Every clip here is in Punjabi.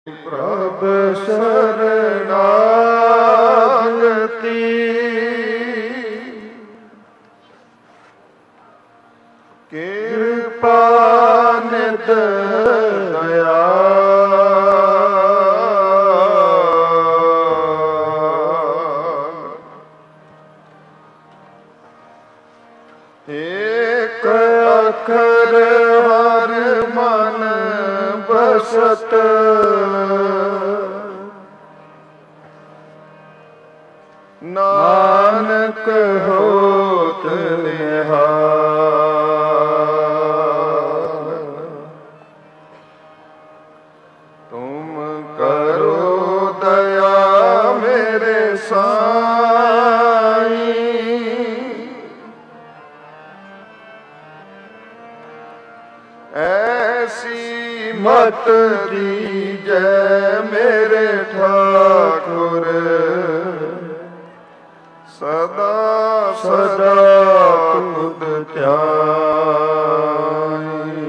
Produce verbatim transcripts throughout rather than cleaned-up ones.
ਪ੍ਰਭ ਸ਼ਰਨਾਗਤੀ ਕਿਰਪਾ ਨਿਤ ਦਇਆ ਏਕ ਅੱਖਰ ਹਰ ਮਨ ਬਸਤ ਨਾਨਕ ਹੋਤ ਨਿਹਾਲ। ਤੁਮ ਕਰੋ ਦਇਆ ਮੇਰੇ ਸਾਈਂ, ਐਸੀ ਮਤ ਦੀਜੈ ਮੇਰੇ ਠਾਕੁਰ, ਸਦਾ ਸਦਾ ਤੁਧ ਧਿਆਈ।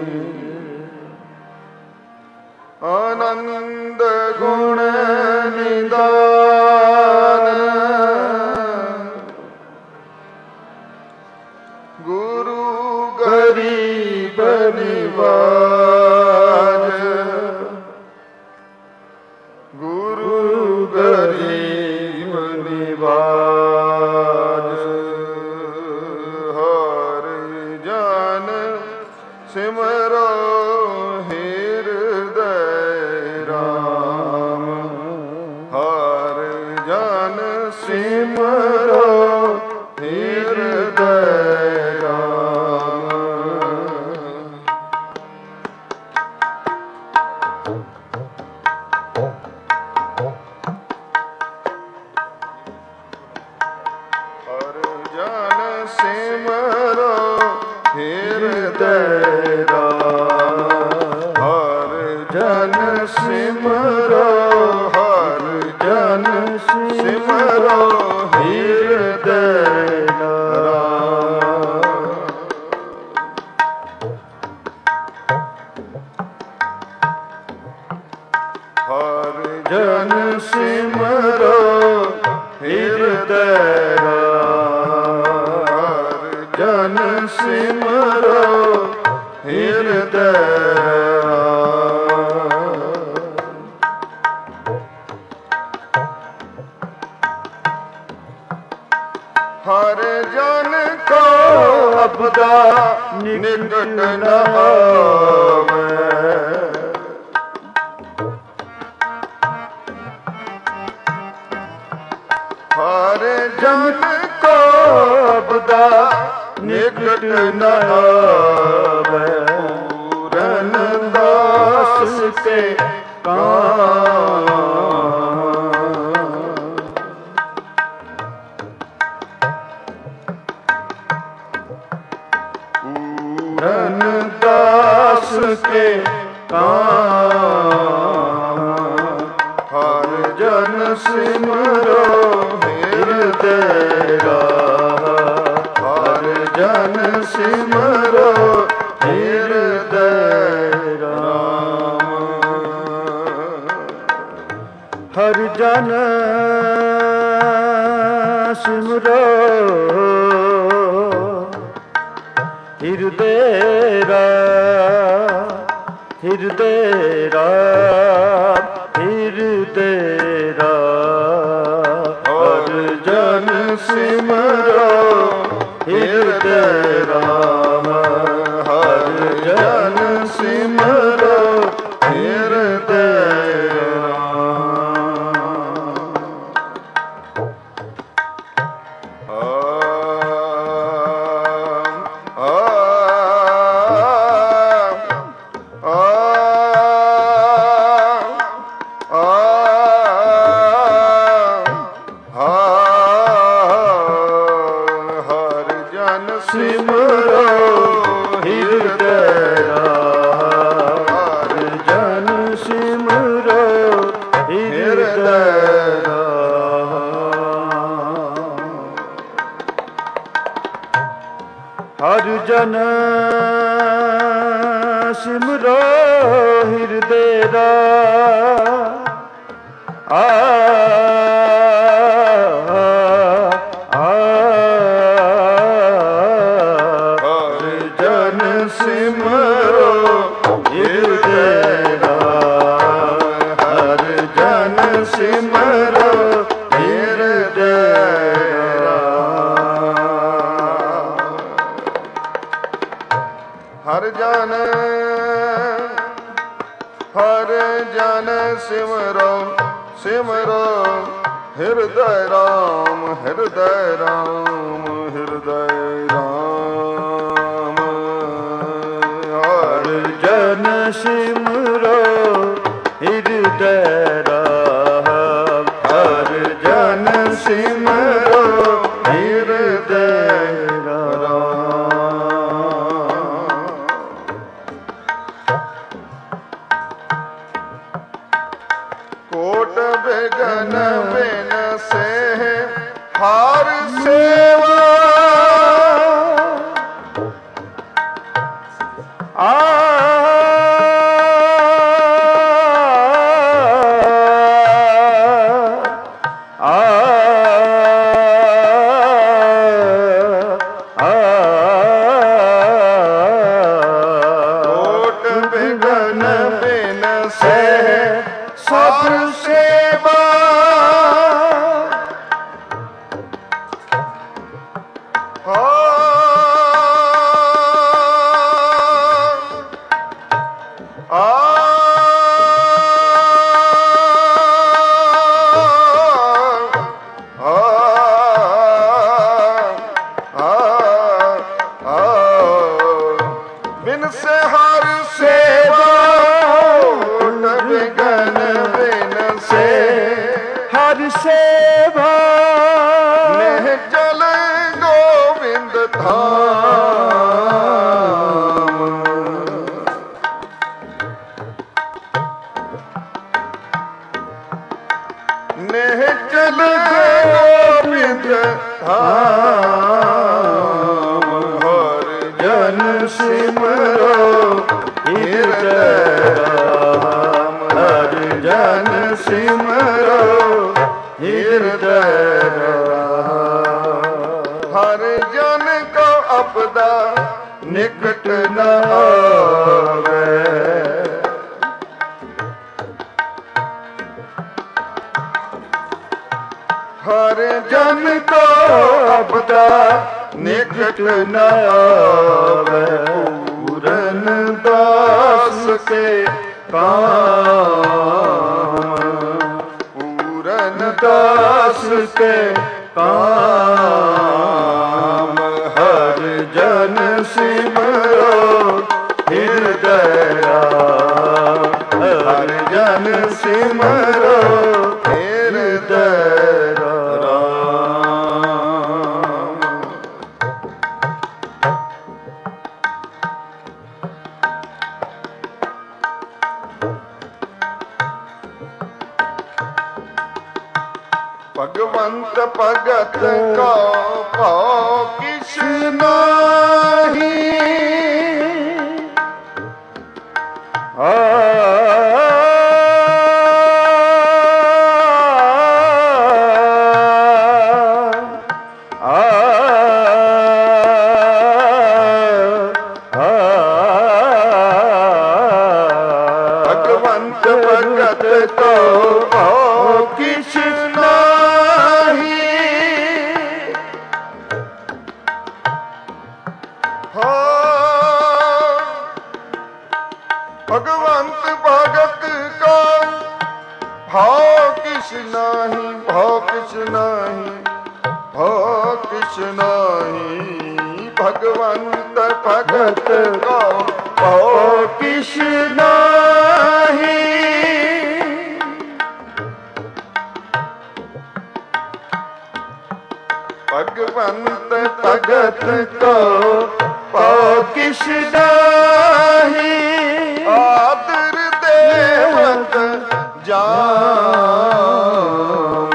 ਆਨੰਦ ਗੁਣ ਨਿਦਾਨ ਗੁਰੂ ਗਰੀਬ ਨਿਵਾਜ, ਗੁਰੂ ਗਰੀਬ ਨਿਵਾਜ। ਹਰ ਜਨ ਸਿਮਰੋ ਹਿਰਦੈ ਰਾਮ, ਹਰ ਜਨ ਸਿਮਰੋ ਹਿਰਦੈ ਰਾਮ। ਹਰ ਜਨ ਸਿਮਰੋ ਹਿਰਦੈ ਰਾਮ, ਹਰ ਜਨ ਸਿਮਰੋ, ਹਰ ਜਨ ਸਿਮਰੋ ਹਿਰਦੈ ਰਾਮ। ਹਰ ਜਨ ਸਿਮਰੋ ਹਿਰਦੈ ਰਾਮ, ਹਰ ਜਨ ਸਿਮਰੋ ਹਿਰਦੈ ਰਾਮ। ਹਰ ਜਨ ਕੋ ਅਬਦਾ ਨਿਕਟ ਨ ਆਵੈ, ਹਰ ਜਨ ਕੋ ਅਬਦਾ ਨਿਕਟ ਨ ਆਵੈ। ਪੂਰਨ ਦਾਸ ਕੇ ਕਾਮ, ਪੂਰਨ ਦਾਸ ਕੇ ਕਾਮ। ਹਰ ਜਨ ਸਿਮਰੋ ਹਿਰਦੈ ਰਾਮ, ਹਰ ਜਨ ਸਿਮਰੋ ਹਿਰਦੈ ਰਾਮ। ਹਰ ਜਨ ਸਿਮਰੋ ਹਿਰਦੈ ਰਾਮ, ਹਿਰਦੈ ਰਾਮ, ਹਿਰਦੈ ਰਾਮ। ਹਰ ਜਨ ਸਿਮਰੋ ਹਿਰਦੈ ਰਾਮ, ਹਰ ਜਨ ਸਿਮਰੋ ਹਿਰਦੈ ਰਾਮ। ਸਿਮਰੋ ਹਿਰਦੈ ਰਾਮ। ਹਰ ਜਨ ਹਰ ਜਨ ਸਿਮਰੋ ਸਿਮਰੋ ਹਿਰਦੈ ਰਾਮ ਹਿਰਦੈ ਰਾਮ ਹਿਰਦੈ ਰਾਮ। ਹਰ ਜਨ ਸਿਮਰੋ ਹਿਰਦੈ ਰਾਮ ਹਰ ਜਨ ਸਿਮਰੋ ਹਿਰਦੈ ਰਾਮ। ਕੋਟ ਬਿਗਨ ਬਿਨਸੇ ਹਰ ਸੇਵਾ ਆ ਨਿਕਟ ਨ ਆਵੇ। ਹਰ ਜਨ ਕੋ ਆਪਦਾ ਨਿਕਟ ਨ ਆਵੇ। ਪੂਰਨ ਦਾਸ ਕੇ ਕਾਮ ਪੂਰਨ ਦਾਸ ਕੇ ਕਾਮ। ਹਰ ਜਨ ਸਿਮਰੋ ਹਿਰਦੈ ਰਾਮ ਹਰ ਜਨ ਸਿਮਰੋ ਹਿਰਦੈ ਰਾਮ। ਭਗਵੰਤ ਭਗਤ ਕੋ ਭਾਉ ਕਿਛ ਨਾਹੀ। ਆ ਭਗਵੰਤ ਭਗਤ ਕੋ ਭਾਉ ਕਿਛ ਭਗਵੰਤ ਭਗਤ ਕਾ ਭਾਉ ਕਿਛ ਨਾਹੀ ਭਾਉ ਕਿਛ ਨਾਹੀ ਭਾਉ ਕਿਛ ਨਾਹੀ। ਭਗਵੰਤ ਭਗਤ ਕਾ ਭਾਉ ਕਿਛ ਨਾਹੀ। ਭਗਵੰਤ ਭਗਤ ਕਾ ਭਾਉ ਕਿਛ ਨਾਹੀ। ਆਦਰ ਦੇਵਤ ਜਾਮ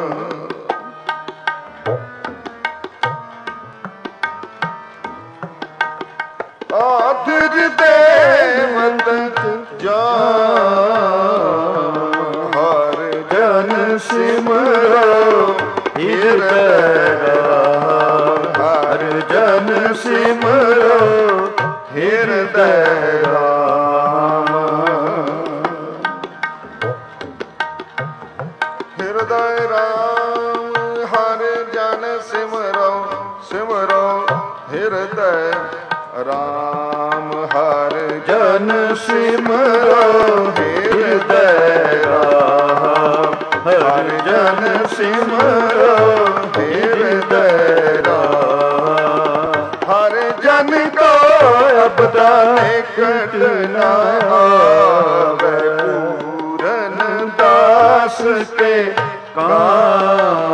ਆਦਰ ਦੇਵਤ ਜਾਮ। ਹਰ ਜਨ ਸਿਮਰੋ ਹਿਰਦੈ ਰਾਮ ਹਰ ਜਨ ਸਿਮਰੋ ਹਿਰਦੈ ਰਾਮ। ਹਿਰਦੈ ਰਾਮ ਹਰ ਜਨ ਸਿਮਰੋ ਸਿਮਰੋ ਹਿਰਦੈ ਰਾਮ ਹਰ ਜਨ ਸਿਮਰੋ ਹਿਰਦੈ ਰਾਮ ਹਰ ਜਨ ਸਿਮਰੋ ਹਿਰਦੈ ਰਾਮ ਹਰ ਜਨ ਕੋ ਅਬਦਾ ਨਿਕਟ ਨ ਆਵੈ ਪੂਰਨ ਦਾਸ ਕੇ ਕਾਮ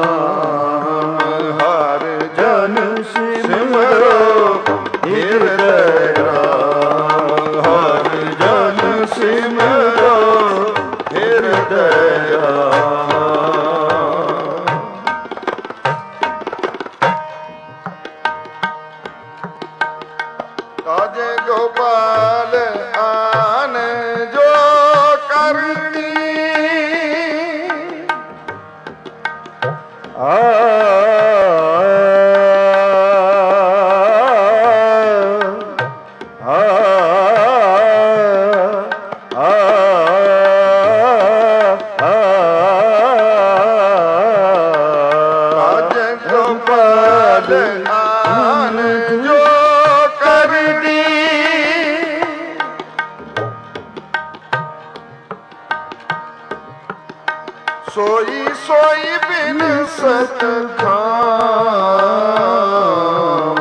ਹਰ ਜਨ ਸਿਮਰੋ ਹਿਰਦੈ ਰਾਮ ਹਰ ਜਨ ਸਿਮਰੋ ਹਿਰਦੈ ਰਾਮ ਤਾਜੇ ਗੋਪਾਲ ਆਨ ਜੋ ਕਰਨੀ ਆ ਸੋਈ ਸੋਈ ਬਿਨ ਸਤ ਖਾਮ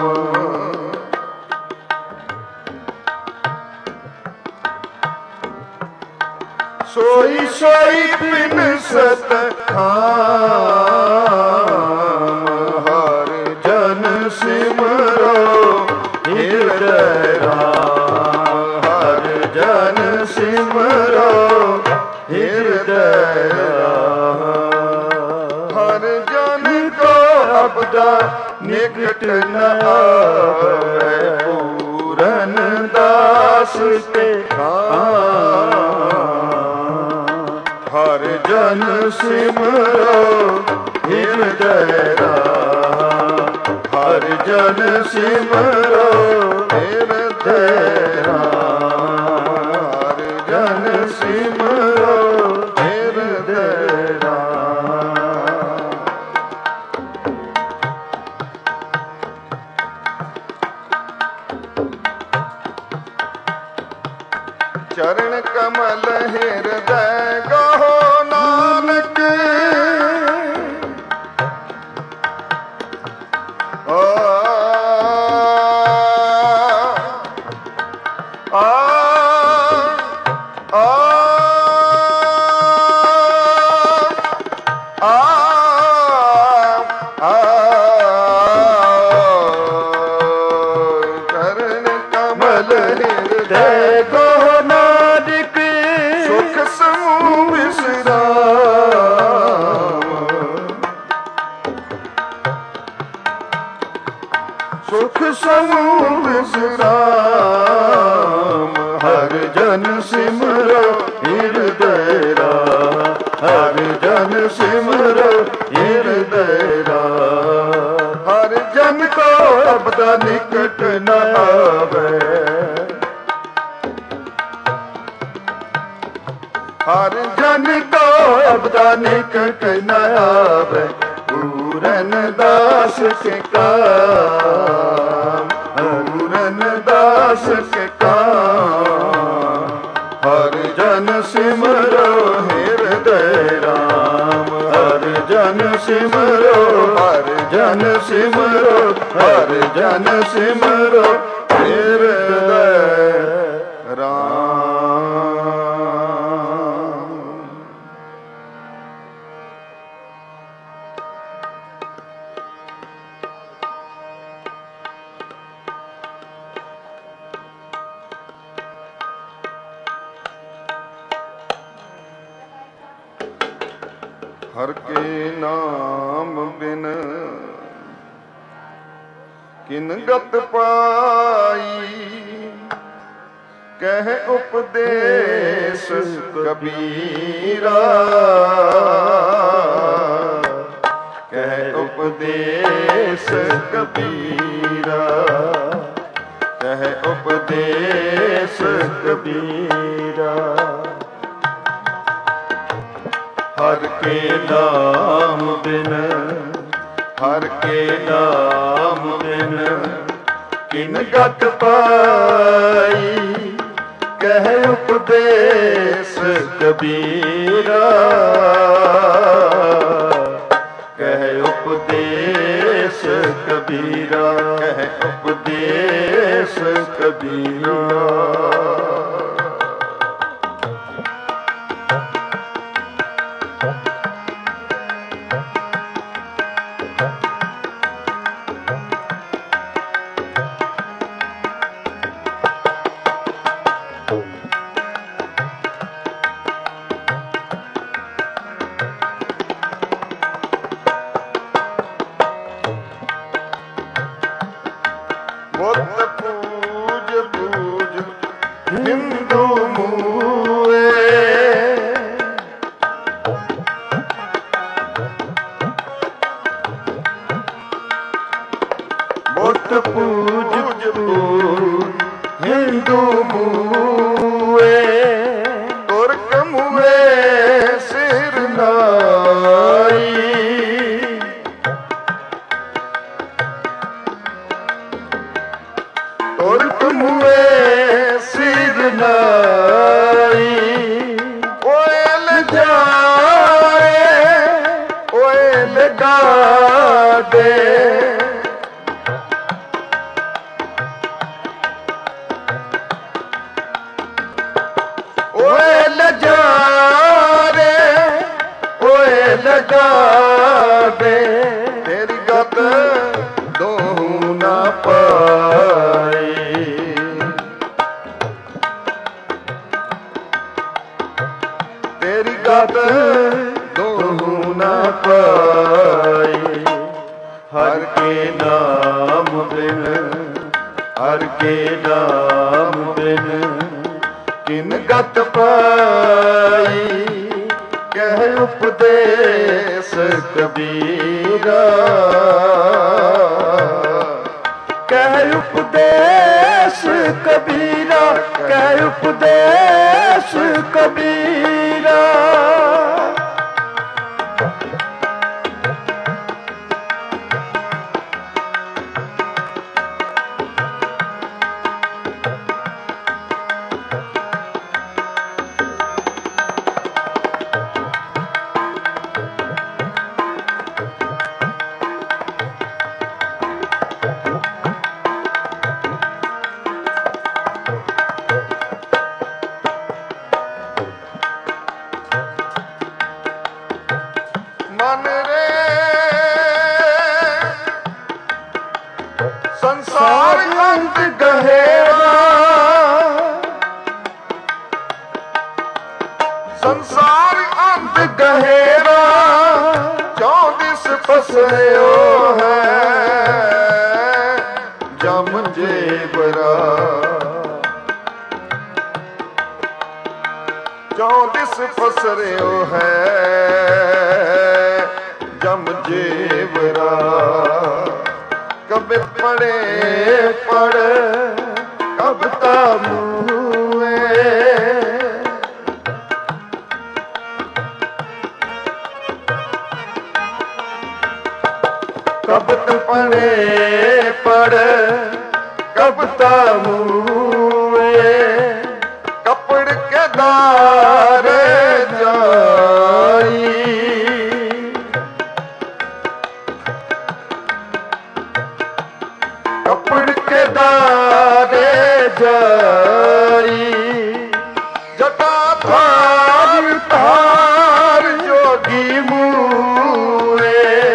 ਸੋਈ ਸੋਈ ਬਿਨ ਸਤ ਖਾਮ ਹਰ ਜਨ ਸਿਮਰੋ ਹਿਰਦੈ ਰਾਮ ਹਰ ਜਨ ਸਿਮਰੋ ਹਿਰਦੈ ਰਾਮ ਹਰ ਜਨ ਕੋ ਅਬਦਾ ਨਿਕਟ ਨ ਆਵੈ ਪੂਰਨ ਦਾਸ ਕੇ ਕਾਮ ਹਰ ਜਨ ਸਿਮਰੋ ਹਿਰਦੈ ਰਾਮ ਹਰ ਜਨ ਸਿਮਰੋ ਹਿਰਦੈ ਰਾਮ ਹਰ ਜਨ ਸਿਮਰੋ ਹਿਰਦੈ ਰਾਮ ਚਰਨ ਕਮਲ ਹਿਰਦੈ ਗਹੋ ਨਾਨਕ ਆ ਆ ਆ ਆ ਚਰਨ ਕਮਲ ਹਿਰਦੈ ਗਹੋ ਨਾਨਕ ਸੁਖ ਸਮੂਹ ਵਿਸਰਾਮ ਸੁਖ ਸਮੂਹ ਵਿਸਰਾਮ ਹਰ ਜਨ ਸਿਮਰੋ ਹਿਰਦੈ ਰਾਮ ਹਰ ਜਨ ਸਿਮਰੋ ਹਿਰਦੈ ਰਾਮ ਹਰ ਜਨ ਕੋ ਅਬਦਾ ਨਿਕਟ ਨ ਆਵੈ ਹਰ ਜਨ ਕੋ ਅਬਦਾ ਨਿਕਟ ਨ ਆਵੈ ਪੂਰਨ ਦਾਸ ਕੇ ਕਾਮ ਪੂਰਨ ਦਾਸ ਕੇ ਕਾਮ ਹਰ ਜਨ ਸਿਮਰੋ ਹਿਰਦੈ ਰਾਮ ਹਰ ਜਨ ਸਿਮਰੋ ਹਰ ਜਨ ਸਿਮਰੋ ਹਰ ਜਨ ਸਿਮਰੋ ਹਿਰਦੈ ਰਾਮ हर के नाम बिन किन गत पाई, कह उपदेश कबीरा, कह उपदेश कबीरा, कह उपदेश कबीरा। ਹਰ ਕੇ ਨਾਮ ਬਿਨ, ਹਰ ਕੇ ਨਾਮ ਬਿਨ ਕਿਨ ਗਤ ਪਾਈ। ਕਹਿ ਉਪਦੇਸ ਕਬੀਰਾ, ਕਹਿ ਉਪਦੇਸ ਕਬੀਰਾ, ਕਹਿ ਉਪਦੇਸ ਕਬੀਰਾ। ਬੁੱਤ ਪੂਜ ਪੂਜ ਹਿੰਦੂ ਮੂਏ, ਬੁੱਤ ਪੂਜ ਪੂਜ ਹਿੰਦੂ ਮੂਏ। ਤੁਰਕ ਮੂਏ ਸਿਰ ਨਾਈ, ਤੁਰਕ ਮੂਏ ਸਿਰ ਨਾਈ। ਓਏ ਲਜਾਏ ਓਏ ਲਗਾ ਦੇ, ਓਏ ਲਜਾ ਰੇ ਓਏ ਲਗਾ ਦੇ। ਤੇਰੀ ਗਤ ਦੋਹੂ ਨਾ ਪਾਈ, ਤੇਰੀ ਗਤ ਦੋਹੂ ਨਾ ਪਾਈ। ਹਰ ਕੇ ਨਾਮ ਬਿਨ, ਹਰ ਕੇ ਨਾਮ ਬਿਨ ਕਿਨ ਗਤ ਪਾਈ। ਕਹਿ ਉਪਦੇਸ ਕਬੀਰਾ, ਕਹਿ ਉਪਦੇਸ ਕਬੀਰਾ, ਕਹਿ ਉਪਦੇਸ ਕਬੀਰਾ। ਮਨ ਰੇ ਸੰਸਾਰ ਅੰਤ ਗਹਿਰਾ, ਸੰਸਾਰ ਅੰਤ ਗਹਿਰਾ। ਚੌਂਦਿਸ ਫਸਿਓ ਹੈ ਜਮ ਜੇਵਰਾ, ਚੌਂਦਿਸ ਫਸਰਿਓ ਹੈ ਜਮ ਜੇਵਰਾ। ਕਬਿ ਪੜੇ ਪੜ ਕਬ ਤਾ ਮੂਏ, ਕਬ ਪੜੇ ਪੜ ਕਬ ਤਾ ਮੂਏ। ਕਪੜ ਕੇ ਦਾਰ ਜਾਈ, ਕਪੜ ਕੇ ਦਾਰੇ ਜਾਈ। ਜਟਾ ਥਾਰ ਤਾਰ ਜੋਗੀ ਮੂਏ,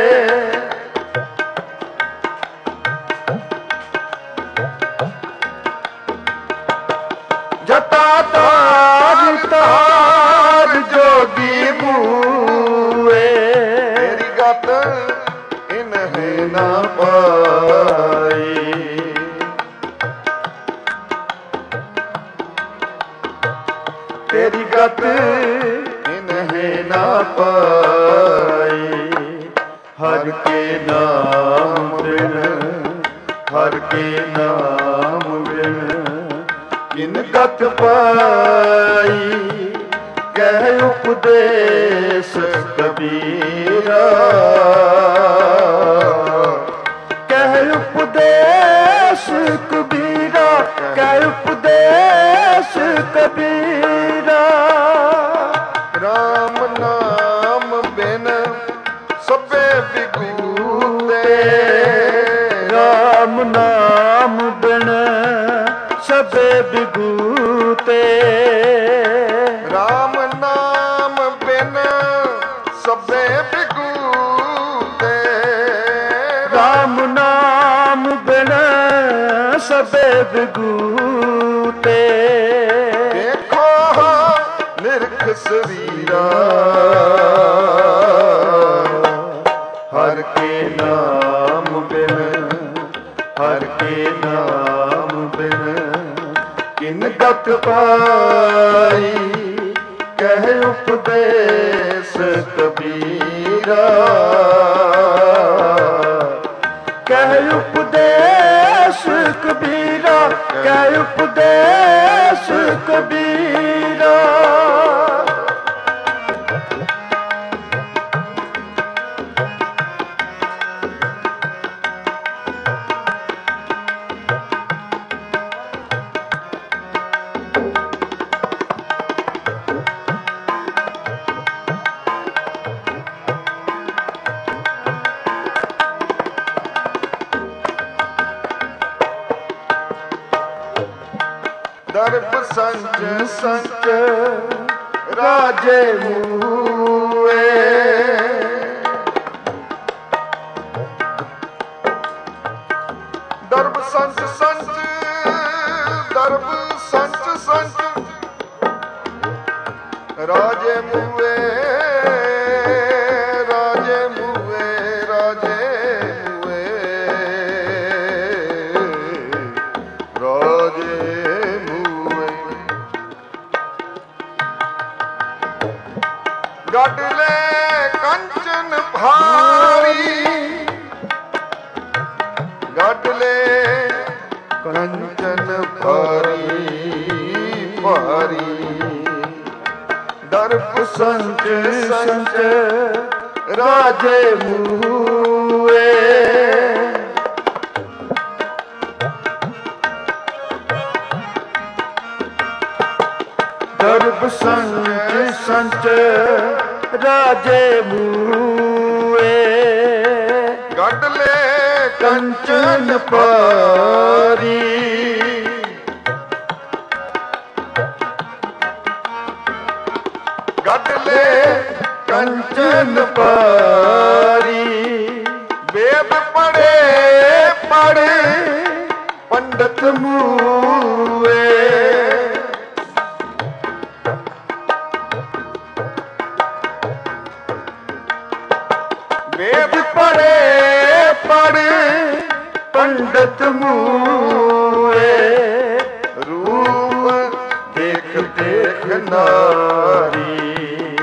ਜਟਾ ਤਾਰ ਤਾਰ ਜੋਗੀ ਮੂਏ। ਤੇਰੀ ਗਤ ਇਨਹਿ ਨਾ ਪਾਈ, ਤੇਰੀ ਗਤ ਇਨਹਿ ਨਾ ਪਾਈ। ਹਰ ਕੇ ਨਾਮ ਬਿਨ, ਹਰ ਕੇ ਨਾਮ ਬਿਨ ਕਿਨ ਗਤ ਪਾਈ। ਕਹਿ ਉਪਦੇਸ ਉਪਦੇਸ਼ ਕਬੀਰਾ, ਕਹਿ ਉਪਦੇਸ਼ ਕਬੀਰਾ, ਕਹਿ ਉਪਦੇਸ਼ ਕਬੀਰਾ। ਰਾਮ ਨਾਮ ਬਿਨ ਸਭੇ ਬਿਗੂਤੇ, ਰਾਮ ਨਾਮ ਬਿਨ ਸਭੇ ਬਿਗੂਤੇ, ਰਾਮ ਨਾਮ ਬਿਨ ਸਭੇ ਬਿਗੂਤੇ, ਰਾਮ ਨਾਮ ਬਿਨ ਸਭੇ ਬਿਗੂਤੇ। ਦੇਖੋ ਨਿਰਖ ਸਰੀਰਾ, ਹਰ ਕੇ ਨਾਮ ਬਿਨ, ਹਰ ਕੇ ਨਾਮ ਬਿਨ ਕਿਨ ਗਤ ਪਾਈ, ਕਹਿ ਉਪਦੇਸ਼ ਕਬੀਰਾ, ਕਹਿ ਉਪਦੇਸ਼ ਕਬੀਰਾ, ਕਹਿ ਉਪਦੇਸ਼ ਕਬੀਰਾ। ਦਰਬ ਸੰਚ ਸੰਚ ਰਾਜੇ ਮੂਏ, ਦਰਬ ਸੰਚ ਸੰਚ, ਦਰਬ ਸੰਚ ਸੰਚ ਰਾਜੇ ਮੂਏ, ਰਾਜੇ ਮੂਏ, ਰਾਜੇ ਮੂਏ, ਰਾਜੇ ਗੱਡ ਲੈ ਕੰਚਨ ਭਾਰੀ, ਗੱਡ ਲੈ ਕੰਚਨ ਭਾਰੀ ਭਾਰੀ, ਦਰਪ ਸੰਚ ਸੰਚ ਰਾਜੇ ਮੂਏ, ਦਰਬ ਸੰਚ ਸੰਚ ਰਾਜੇ ਮੂਏ, ਗੱਡ ਲੈ ਕੰਚਨ ਭਾਰੀ, ਗੱਡ ਲੈ ਕੰਚਨ ਭਾਰੀ। ਵੇਦ ਪੜ੍ਹੇ ਪੜ੍ਹੇ ਪੰਡਤ ਮੂਏ, ਵੇਦ ਪੜ੍ਹੇ ਪੜ੍ਹੇ ਪੰਡਤ ਮੂਏ, ਰੂਪ ਦੇਖ ਦੇਖ ਨਾਰੀ,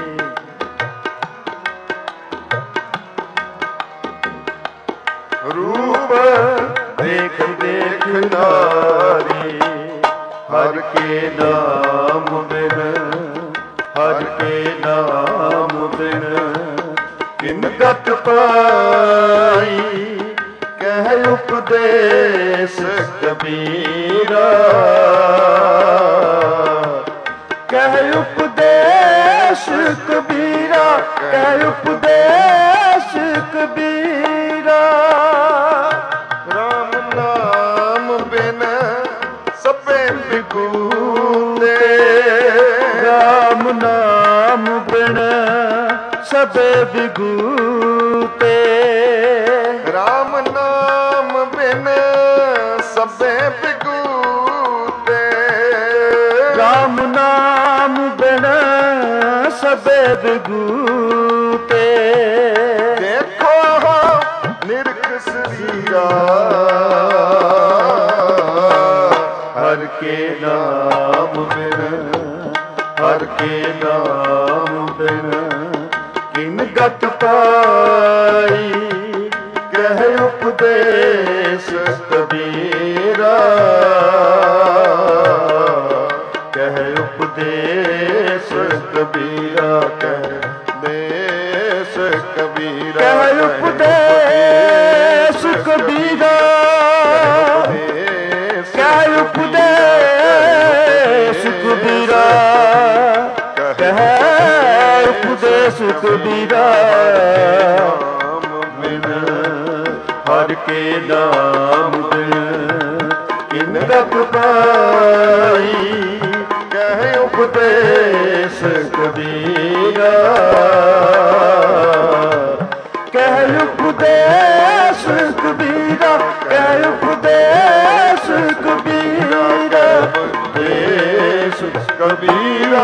ਰੂਪ ਦੇਖ ਦੇਖ ਨਾਰੀ। ਹਰ ਕੇ ਨਾਮ ਬਿਨ, ਹਰ ਕੇ ਨਾਮ ਬਿਨ ਕਿਨ ਗਤ ਪਾਈ, ਕਹਿ ਉਪਦੇਸ਼ ਕਬੀਰਾ, ਕਹਿ ਉਪਦੇਸ਼ ਕਬੀਰਾ, ਕਹਿ ਉਪਦੇਸ਼ ਕਬੀਰਾ। ਰਾਮ ਨਾਮ ਬਿਨ ਸਭੇ ਬਿਗੂਤੇ, ਰਾਮ ਨਾਮ ਬਿਨ ਸਭੇ ਬਿਗੂਤੇ, ਰਾਮ ਨਾਮ ਬਿਨ ਸਭੇ ਬਿਗੂਤੇ, ਰਾਮ ਨਾਮ ਬਿਨ ਸਭੇ ਬਿਗੂਤੇ। ਦੇਖੋ ਨਿਰਖ ਸਰੀਰਾ, ਹਰ ਕੇ ਨਾਮ ਬਿਨ, ਹਰ ਕੇ ਨਾਮ ਬਿਨ ਕਿਨ ਗਤ ਪਾਈ, ਕਹਿ ਉਪਦੇਸ਼ ਕਬੀਰਾ, ਕਹਿ ਉਪਦੇਸ਼ ਕਬੀਰਾ, ਕਹਿ ਦੇ ਦਸ ਕਬੀਰਾ ਬਿਨ ਹਰ ਕੇ ਨਾਮ ਬਿਨ ਕਿਨ ਗਤ ਪਾਈ ਕਹਿ ਉਪਦੇਸ਼ ਕਬੀਰਾ ਕਹਿ ਉਪਦੇਸ਼ ਕਬੀਰਾ ਕਹਿ ਉਪਦੇਸ਼ ਕਬੀਰਾ ਉਪਦੇਸ਼ ਕਬੀਰਾ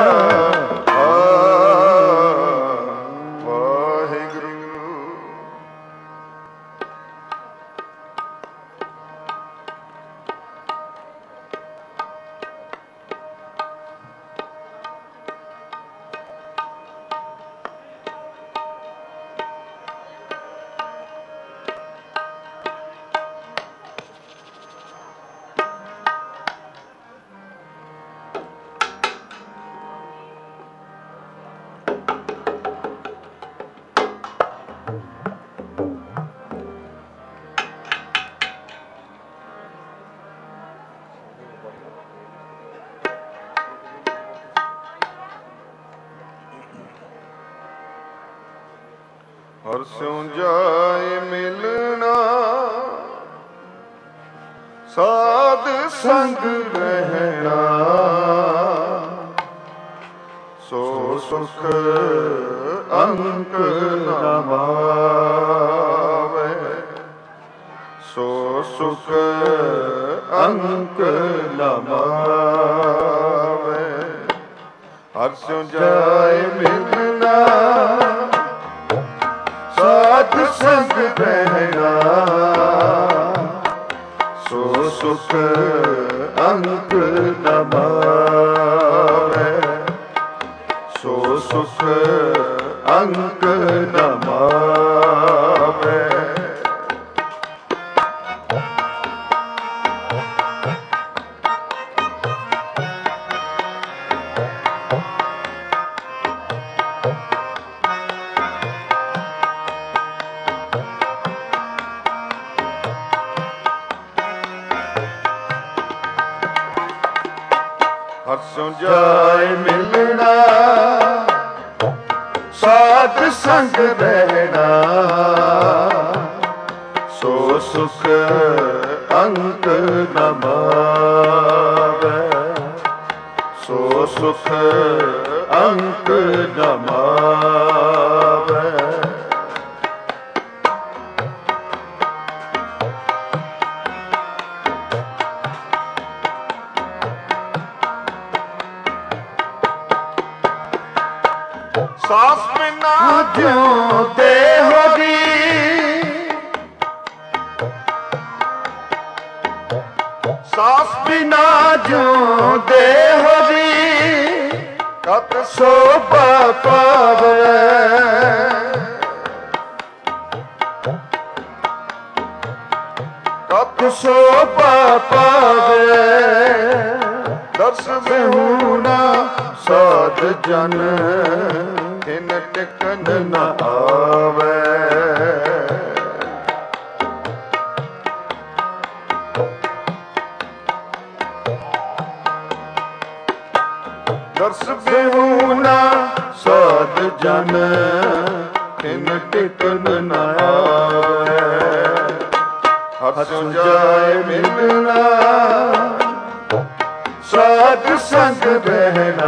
ਹਰ ਸਿਉ ਜਾਏ ਮਿਲਣਾ ਸਾਧ ਸੰਗ ਰਹਿਣਾ ਸੋ ਸੁਖ ਅੰਕ ਨਾ ਮਾਵੇ ਸੋ ਸੁਖ ਅੰਕ ਨਾ ਮਾਵੇ ਹਰ ਸਿਉ ਜਾਏ ਮਿਲਣਾ ਸਾਧ ਸੰਗ ਰਹਿਣਾ ਸੋ ਸੁਖ ਅੰਕ ਨਾ ਮਾਵੇ ਸੋ ਸੁਖ ਅੰਕ ਨਾ ਮਾਵੇ ਹਰ ਸਿਉ ਜਾਏ ਮਿਲਣਾ ਸਾਧ ਸੰਗ ਰਹਿਣਾ ਸੋ ਸੁਖ ਅੰਕ ਨਾ ਮਾਵੇ ਸੋ ਸੁਖ ਅੰਕ ਨਾ ਮਾਵੇ ਸਾਸ ਬਿਨਾ ਜਿਉ ਦੇਹ ਦੀ ਸਾਸ ਬਿਨਾ ਜਿਉ ਦੇਹ ਦੀ ਕਤ ਸੋਭਾ ਪਾਵੇ ਕਤ ਸੋਭਾ ਪਾਵੇ ਦਰਸ ਬਿਹੁਣਾ ਸਾਧ ਜਨ ਇਨ ਟਿਕਨ ਨ ਆਵੇ ਦਰਸ ਬਿਹੁਣਾ ਸਾਧ ਜਨ ਇਨ ਟਿਕਨ ਨ ਆਵੇ ਹਰ ਸਿਉ ਜਾਏ ਮਿਲਣਾ ਸਾਧ ਸੰਗ ਰਹਿਣਾ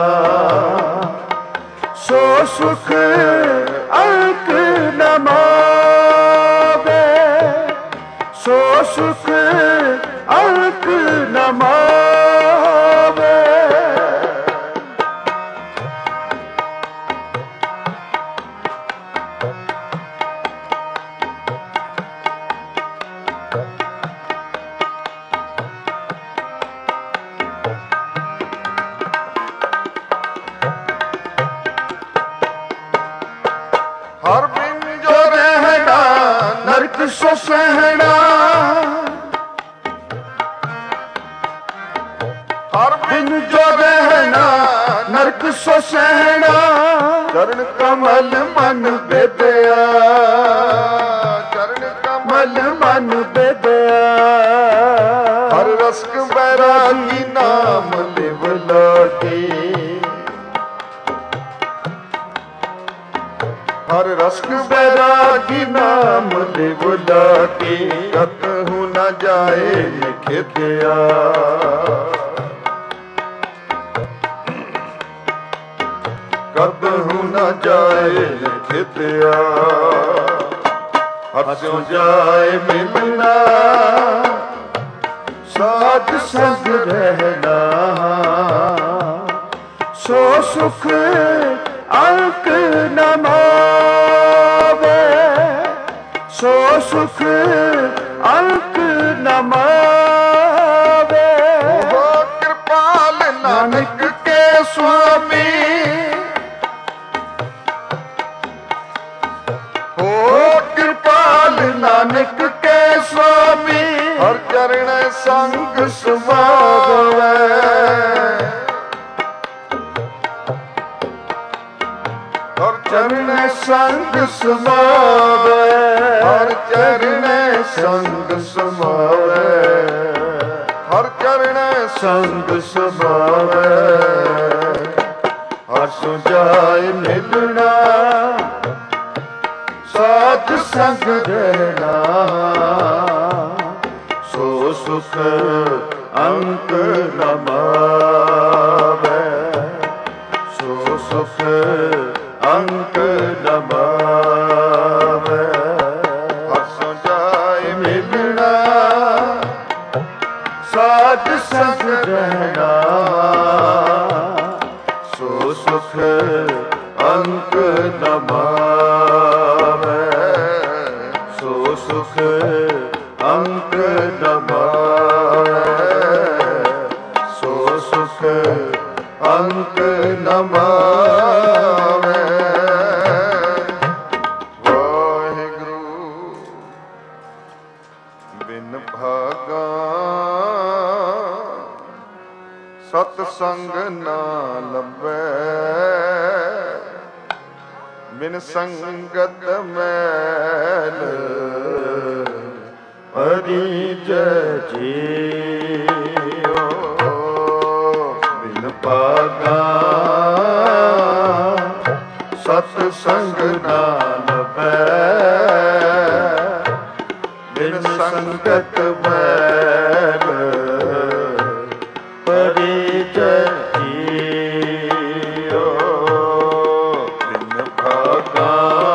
ਸੋ ਸੁਖ ਅੰਕ ਨਾ ਮਾਵੇ ਸੋ ਸੁਖ ਅੰਕ ਨਾ ਮਾਵੇ ਹਰ ਬਿਨ ਜੋ ਰਹਿਣਾ ਨਰਕ ਸੋ ਸਹਿਣਾ ਹਰ ਬਿਨ ਜੋ ਰਹਿਣਾ ਨਰਕ ਸੋ ਸਹਿਣਾ ਚਰਨ ਕਮਲ ਮਨ ਬੇਦਿਆ ਚਰਨ ਕਮਲ ਮਨ ਬੇਦਿਆ ਹਰ ਰਸਕ ਬੈਰਾਗੀ ਨਾਮ ਲਿਵ ਲਾਗੇ ਹਰ ਰਸਕ ਬੈਰਾਗੀ ਨਾਮ ਦੇ ਬੁਲਾ ਕੇ ਕਤਹੁ ਨ ਜਾਏ ਨਿਖਿਤਿਆ। ਕਤਹੁ ਨ ਜਾਏ ਨਿਖਿਤਿਆ। ਹਰ ਸਿਉ ਜਾਏ ਮਿਲਣਾ ਸਾਧ ਸੰਗ ਰਹਿਣਾ। ਸੋ ਸੁਖ ਅੰਕ ਨ ਮਾਵੇ। ਸੋ ਸੁਖ ਅੰਕ ਨ ਮਾਵੇ। ਹੋ ਕਿਰਪਾਲ ਨਾਨਕ ਕੇ ਸੁਆਮੀ। ਹੋ ਕਿਰਪਾਲ ਨਾਨਕ ਕੇ ਸੁਆਮੀ। ਹਰ ਚਰਨ ਸੰਗ ਸਮਾਵੈ। ਹਰ ਚਰਨ ਸੰਗ ਸਮਾਵੈ। ਹਰ ਚਰਨ ਸੰਗ ਸਮਾਵੈ। ਹਰ ਚਰਨ ਸੰਗ ਸਮਾਵੈ। ਹਰ ਸੁਜਾਏ ਮਿਲਣਾ ਸਾਧ ਸੰਗ ਰਹਿਣਾ। ਸੋ ਸੁਖ ਅੰਕ ਨ ਮਾਵੈ। ਸੋ ਸੁਖ ਅੰਕ ਨ ਮਾਵੈ। ਹਰ ਸੋ ਜਾਏ ਮਿਲਣਾ ਸਾਧ ਸੰਗ ਰਹਿਣਾ। ਸੋ ਸੁਖ ਅੰਕ ਨ ਮਾਵੈ। ਸੋ ਸੁਖ ਅੰਕ ਨ ਮਾਵੈ। ਸੋ ਸੁਖ ਅੰਕ ਨ ਮਾਵੈ। ਵਾਹਿਗੁਰੂ ਬਿਨ ਭਾਗਾ ਸਤ ਸੰਗ ਨਾ ਲੱਭੈ। ਬਿਨ ਸੰਗਤ ਮੈਲ ਪਰਿਜ ਜੀਓ। ਬਿਨ ਭਾਗਾ ਸਤ ਸੰਗ ਨਾ ਲੱਭੈ। ਬਿਨ ਸੰਗਤ ਮੈਲ ਪਰਿਜ ਜੀਓ। ਬਿਨ ਭਾਗਾ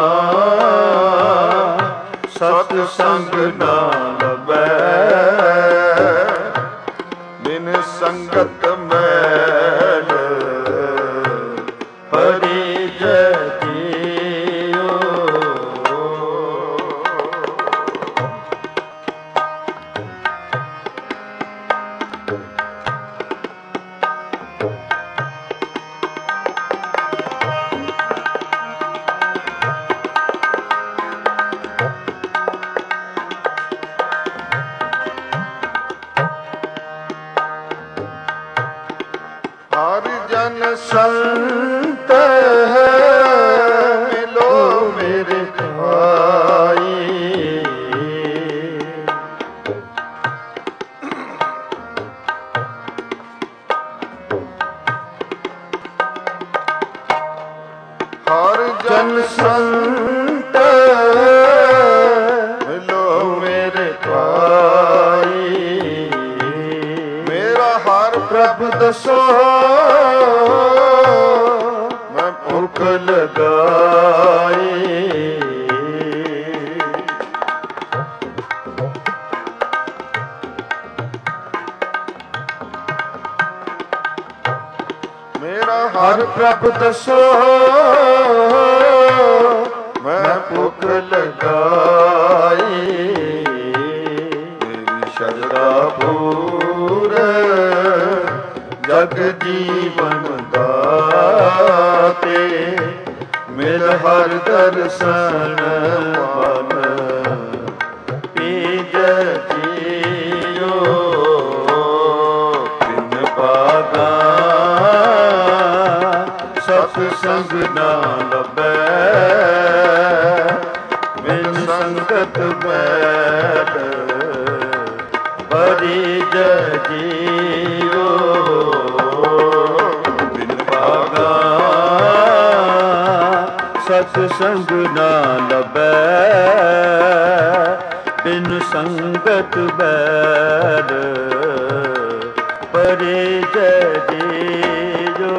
ਸਤ ਸੰਗ ਨਾ ਲੱਭੈ। ਬਿਨ ਸੰਗਤ ਮੈਲ ਪਰਿਜ ਜੀਓ। ਹਰ ਜਨ ਸੰਤ ਮਿਲੋ ਮੇਰੇ ਭਾਈ। ਹਰ ਜਨ ਸੰਤ ਮਿਲੋ ਮੇਰੇ ਭਾਈ। ਮੇਰਾ ਹਰ ਪ੍ਰਭ ਦਸੋ ਮੈਂ ਭੁਖ ਲਗਾਈ। ਮੇਰਾ ਹਰ ਪ੍ਰਭ ਦਸੋ ਮੈਂ ਭੁਖ ਲਗਾਈ। ਮੇਰੀ ਸ਼ਰਧਾ ਪੂਰ ਜਗ ਜੀਵਨ ਦਾਤੇ। ਮਿਲ ਹਰ ਦਰਸ਼ਨ ਮਨ ਪੀਜ ਜੀਓ। ਬਿਨ ਭਾਗਾ ਸਤ ਸੰਗ ਨਾ ਲੱਭੈ। ਬਿਨ ਸੰਗਤ ਮੈਲ ਪਰਿਜ ਜੀਓ। ਬਿਨ ਭਾਗਾ सत संग ना लभै बिन संगत बैर परे जय जो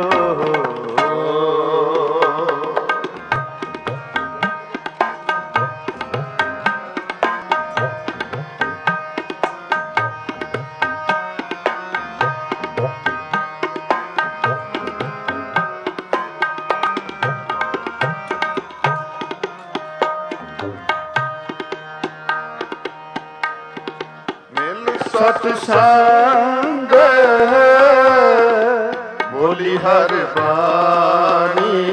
सतसंग बोली हर बाणी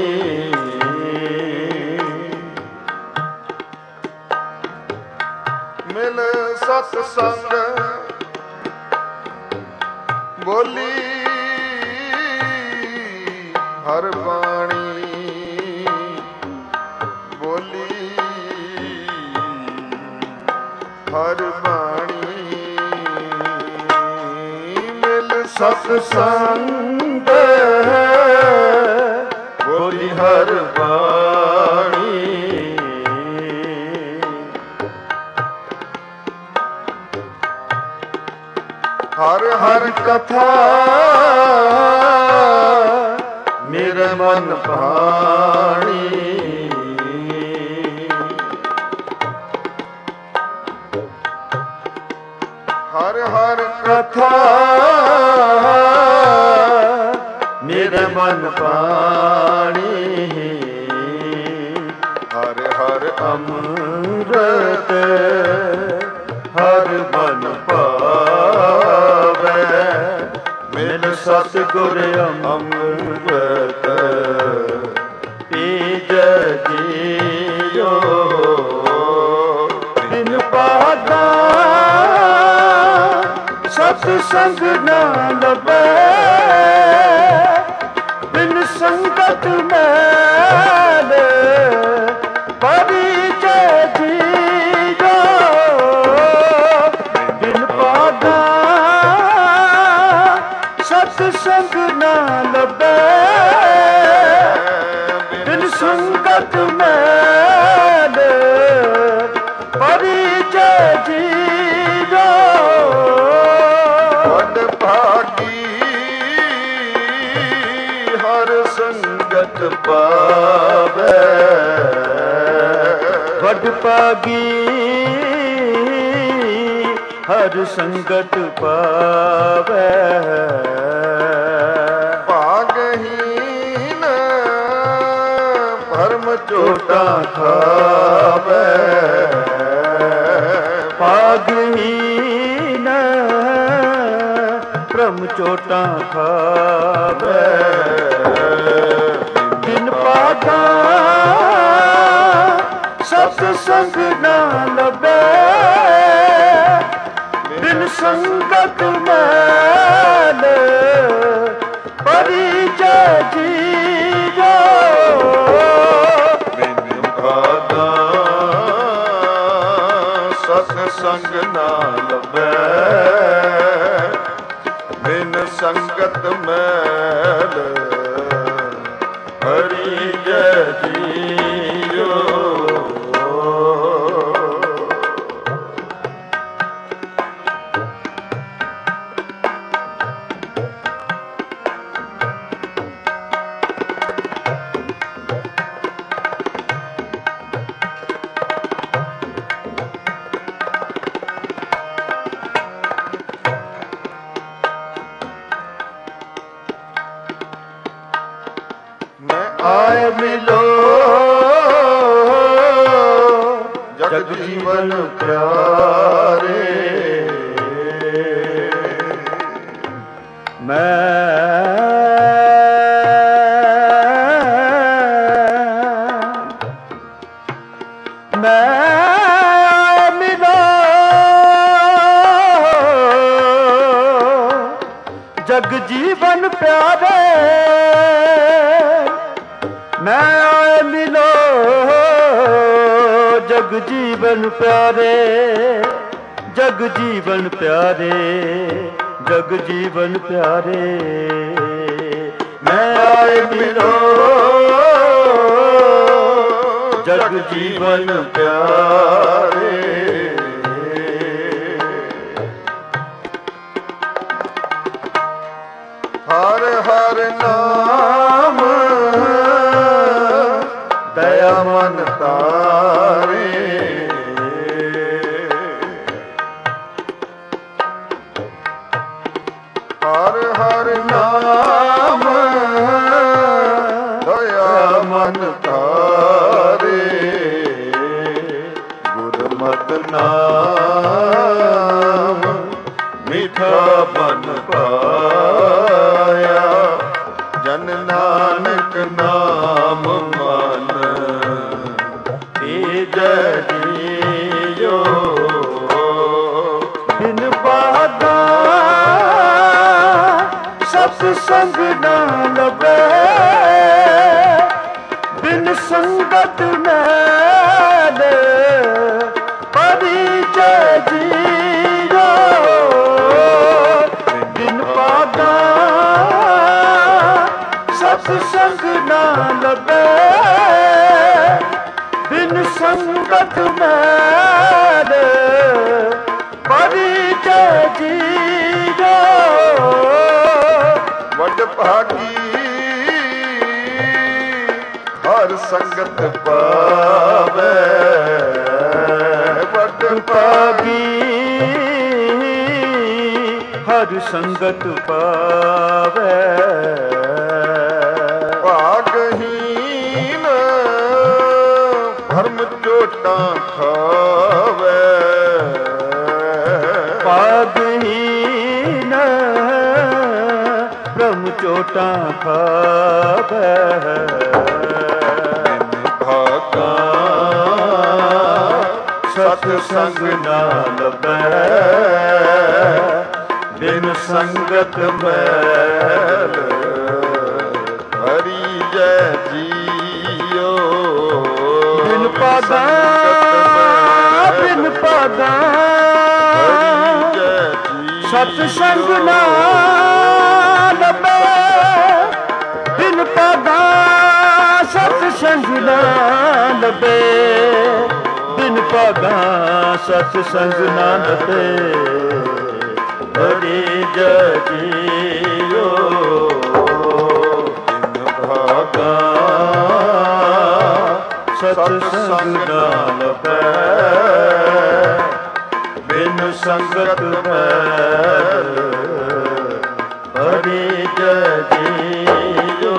मिल सतसंग बोली हर बाणी बोली हर बाणी सतसंग बोली हर बाणी हर हर कथा मेरे मन भाणी हर हर कथा मेरे मन पाणी हर हर अमृत हर मन पावै मिल सतगुर अमृत पीज जियो बिन पादा सतसंग ना लभै बिन संगत मैल परिचय जियो बिन पादा सतसंग ना लभै बिन संगत मैल परिचय जियो भागी हर संगत पावै वड भागी हर संगत पावै भागहीन भरम चोटा खावै भागहीन भ्रम चोटा खावै बिन पादा सतसंग ना लभै बिन संगत मैल परिचय जियो बिन पादा सतसंग ना लभै बिन संगत मैल हरि जय जियो आए मिलो जग जीवन प्यारे मैं मैं मिलो जग जीवन प्यारे मैं आए मिलो जग जीवन प्यारे जग जीवन प्यारे जग जीवन प्यारे मैं आए मिलो ਜਗ ਜੀਵਨ ਪਿਆਰੇ। ਹਰ ਹਰ ਨਾਮ ਦਇਆ ਮਨ ਤਾਰੇ। ਹਰ ਹਰ ਨਾਮ ਦਇਆ ਮਨ ਤਾਰੇ। ਗੁਰਮਤਿ ਨਾਮ ਮਿਠਾ ਬਨ ਪਾਇਆ। ਜਨ ਨਾਨਕ ਨਾਮ ਮਨ ਤੀਜੈ ਜੀਓ। ਬਿਨ ਬਾਧਾ ਸਤ ਸੰਗ ਨਾ ਲਭੈ। ਬਿਨ ਸੰਗਤ ਮੈਲ ਪਰਿਚੈ ਜੀਓ। ਬਿਨ ਬਾਧਾ ਸਤ ਸੰਗ ਨਾ ਲਭੈ। ਬਿਨ ਸੰਗਤ ਮੈਲ ਪਰਿਚੈ ਜੀਓ। ਵੱਡ ਭਾਗੀ ਹਰ ਸੰਗਤ ਪਾਵੈ। ਵੱਡ ਭਾਗੀ ਹਰ ਸੰਗਤ ਪਾਵੈ। ਭਾਗਹੀਨ ਭਰਮ ਚੋਟਾਂ ਖਾਵੈ। ਭਾਗਹੀਨ ਭਰਮ ਚੋਟਾਂ ਖਾਵੈ। ਭਾਗਾ ਸਤ ਸੰਗ ਨਾ ਲਭੈ। ਬਿਨ ਸੰਗਤ ਮੈਲ ਹਰੀ ਜੈ ਜੀਓ। ਬਿਨ ਪਾਦਾ ਬਿਨ ਪਾਦਾ ਹਰੀ ਜੈ ਜੀਓ। ਸਤ ਸੰਗ ਨਾ ਲਭੈ। ਬਿਨ ਪਾਦਾ ਸਤ ਸੰਗ ਨਾ ਲਭੈ। ਬਿਨ ਪਾਦਾ ਸਤ ਸੰਗ ਨਾ ਲਭੈ। ਹਰੀ ਜੈ ਜੀਓ। ਬਿਨ ਭਾਗਾ ਸਤ ਸੰਗ ਨਾ ਲਭੈ। ਬਿਨ ਸੰਗਤ ਮੈਲ ਹਰੀ ਜੈ ਜੀਓ।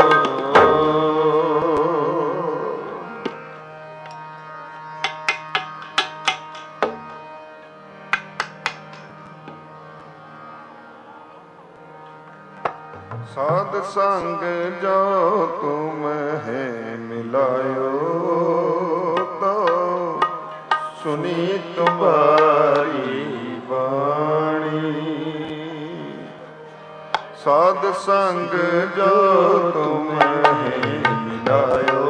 ਸਾਧ ਸੰਗ ਜੋ ਤੁਮ ਹੈ ਮਿਲਾਇਓ। ਤੋ ਸੁਨੀ ਤੁਮਾਰੀ ਬਾਣੀ। ਸਾਧ ਸੰਗ ਜੋ ਤੁਮ ਹੈ ਮਿਲਾਇਓ।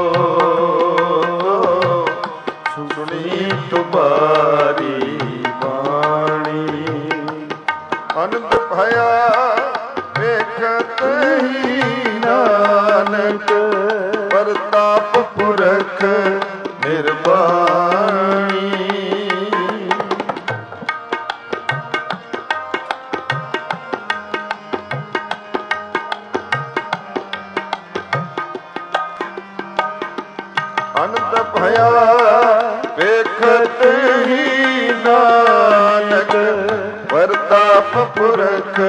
ਸੁਨੀ ਤੁਮਾਰੀ ਬਾਣੀ। ਅਨੰਦ ਭਇਆ ਵੇਖਤ ਹੀ ਨਾਨਕ। ਪ੍ਰਤਾਪ ਪੁਰਖ ਨਿਰਵਾਣੀ। ਅਨੰਦ ਭਇਆ ਵੇਖਤ ਹੀ ਨਾਨਕ। ਪ੍ਰਤਾਪ ਪੁਰਖ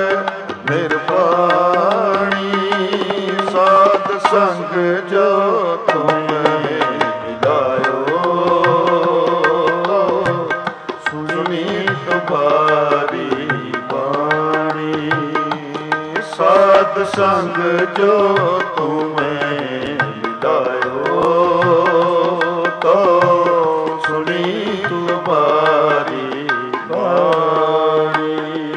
ਨਿਰਵਾਣੀ। ਸਾਧ ਸੰਗ ਜੋ ਤੁਮ ਮਿਲਾਇਓ। ਸੁਣੀ ਤੁਮਾਰੀ ਬਾਣੀ। ਸਾਧ ਸੰਗ ਜੋ ਤੁਮ ਮਿਲਾਇਓ। ਤੋ ਸੁਣੀ ਤੁਮਾਰੀ ਬਾਣੀ।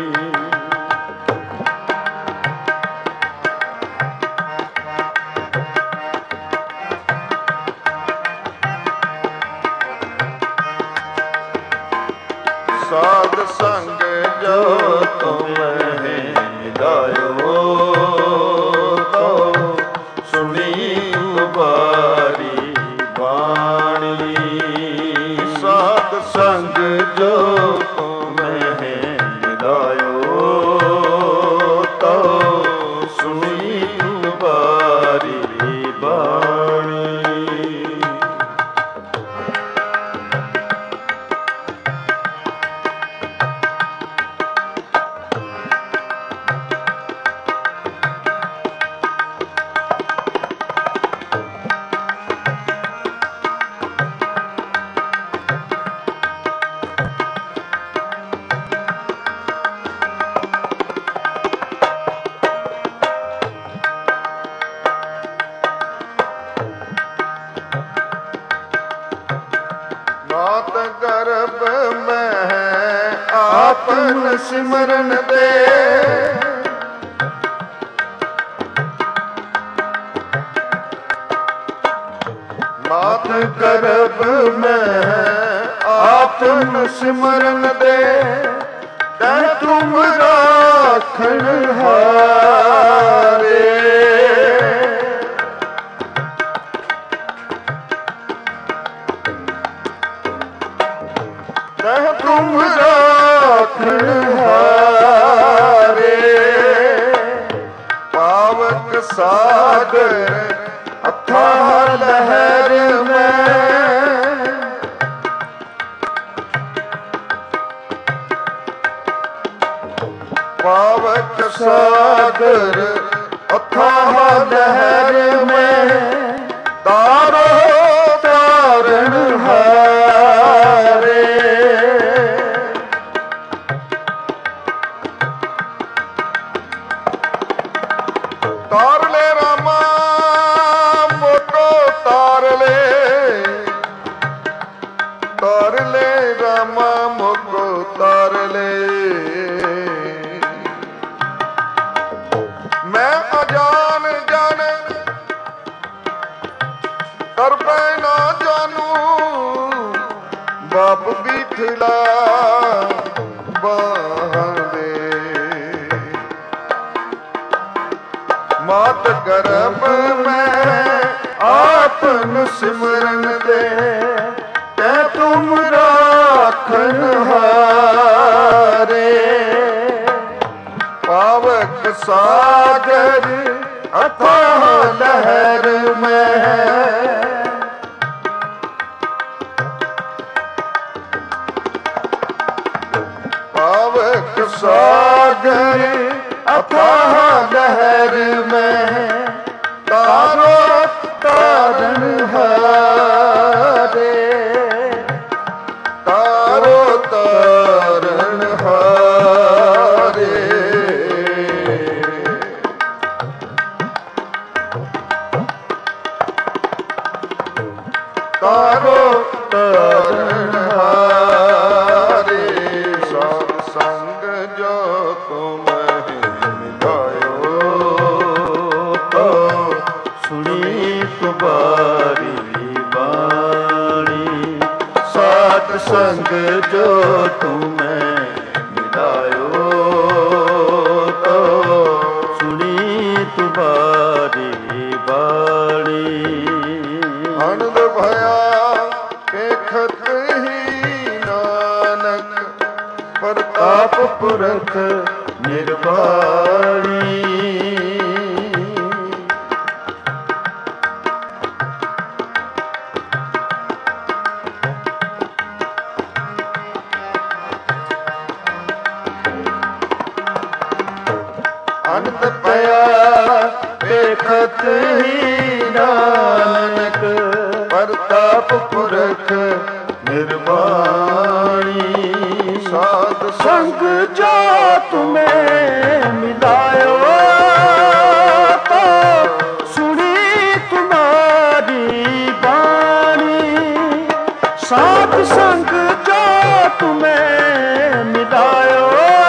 ਸਾਧ ਸੰਗ ਜੋ ਤੁਮ ਮਿਲਾਇਓ। ਤੋ ਸੁਣੀ ਤੁਮਾਰੀ ਬਾਣੀ। ਮਾਤ ਗਰਭ ਮੈਂ ਆਪਨ ਸਿਮਰਨ ਦੇ ਮਾਤ ਗਰਭ ਮੈਂ ਆਪਨ ਸਿਮਰਨ ਦੇ ਤੈ ਤੁਮ ਰਾਖਣ ਹਾਰੇ ਤੈ ਤੁਮ ਰਾਖਣ ਹਾਰੇ ਪਾਵਕ ਸਾਗਰ ਅਥਾਹ ਲਹਿਰ ਮੈਂ ਪਾਵਕ ਸਾਗਰ ਅਥਾਹ ਲਹਿਰ ਮੈਂ ਤਾਰੋ ਤਾਰਨ ਹਾਰੇ ਤਾਰ ਲੈ ਰਾਮਾ ਮੋਟੋ ਤਾਰ ਲੈ ਤਾਰ ਲੈ ਰਾਮਾ ਮੋਟੋ ਤਾਰ ਲੈ ਮੈਂ ਅਜਾਨ ਜਨ ਤਰਪੈ ਨਾ ਜਾਨੂ ਬਾਪ ਬੀਠਲਾ ਬਾਹਾਂ ਦੇ ਮਾਤ ਗਰਭ ਮੈਂ ਆਪਨ ਸਿਮਰਨ ਦੇ ਤੈ ਤੁਮ ਰਾਖਣ ਹਾਰੇ ਪਾਵਕ ਸਾਗਰ ਅਥਾਹ ਲਹਿਰ ਮੈਂ ਪਾਵਕ ਸਾਗਰ ਅਥਾਹ ਲਹਿਰ ਮੈਂ ਤਾਰੋ ਤਾਰਨ ਹਾਰੇ ਤਾਰੋ ਤਾਰਨ ਹਾਰੇ ਤਾਰੋ ਤਾਰਨ ਹਾਰੇ ਸਤ ਸੰਗ ਜੋ ਤੁਮ ਸੁਣੀ ਤੁਬਾਰੀ ਬਾਣੀ ਸਾਧ ਸੰਗ ਜੋ ਤੁਮੈ ਮਿਲਾਇਓ ਤੋ ਸੁਣੀ ਤੁਬਾਰੀ ਬਾਣੀ ਆਨੰਦ ਭਇਆ ਵੇਖਤ ਹੀ ਨਾਨਕ ਪ੍ਰਤਾਪ ਪੁਰਖ ਨਿਰਵਾਣੀ ਅੰਤ ਪਿਆ ਵੇਖਤ ਹੀ ਨਾਨਕ ਪ੍ਰਤਾਪ ਪੁਰਖ ਨਿਰਵਾਣੀ ਸਾਧ ਸੰਗ ਜੋ ਤੁਮੇ ਮਿਲਾਇਓ ਤੋ ਸੁਣੀ ਤੁਮਾਰੀ ਬਾਣੀ ਸਾਧ ਸੰਗ ਜੋ ਤੁਮੇ ਮਿਲਾਇਓ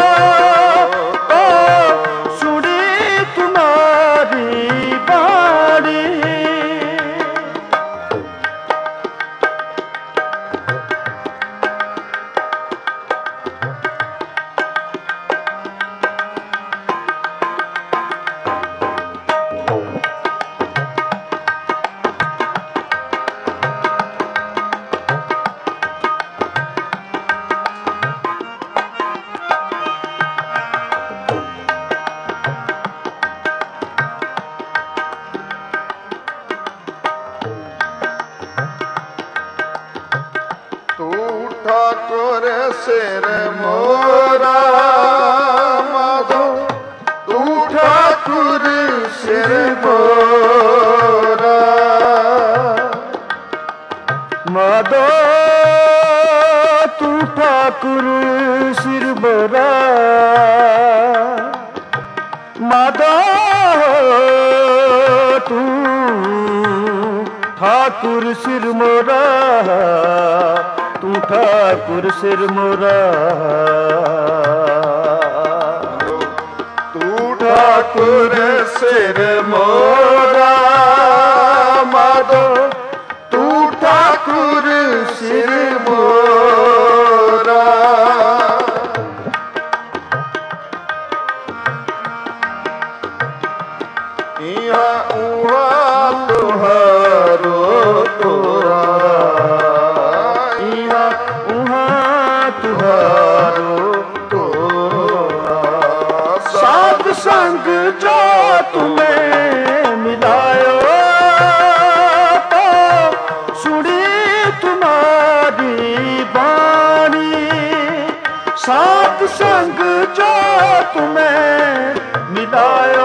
ठाकुर सिर मोरा माधो तू ठाकुर सिर मोरा माधो तू ठाकुर सिर मोरा माधो तू ठाकुर सिर मोरा ਤੂੰ ਠਾਕੁਰ ਸਿਰ ਮੋਰਾ, ਤੂੰ ਠਾਕੁਰ ਸਿਰ ਮੋਰਾ ਮਾਧੋ, ਤੂੰ ਠਾਕੁਰ ਸਿਰ ਮੋਰਾ। ਇਹਾਂ ਉਹਾਂ ਤੁਹਾਰੋ ਤੋਰਾ, ਇਹਾਂ ਉਹਾਂ ਤੁਹਾਰੋ ਤੋਰਾ। ਸਾਧ ਸੰਗ ਜੋ ਤੁਮੇ ਮਿਲਾਇਓ, ਤਾਂ ਸੁਣੀ ਤੁਮਾਰੀ ਬਾਣੀ। ਸਾਧ ਸੰਗ ਜੋ ਤੁਮੇ ਮਿਲਾਇਓ,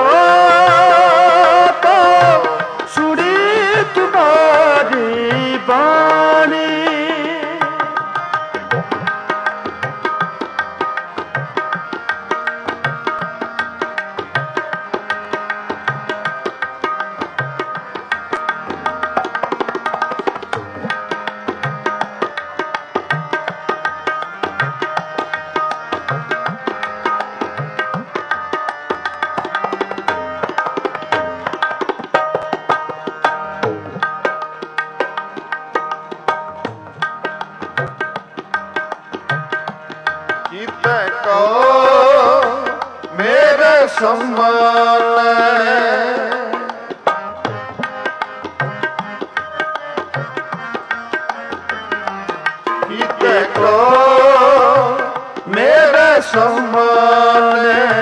ਤਾਂ ਸੁਣੀ ਤੁਮਾਰੀ ਬਾਣੀ। ਕੀਤੇ ਕੋ ਮੇਰੇ ਸਮਾਨ, ਕੀਤੇ ਕੋ ਮੇਰੇ ਸਮਾਨ।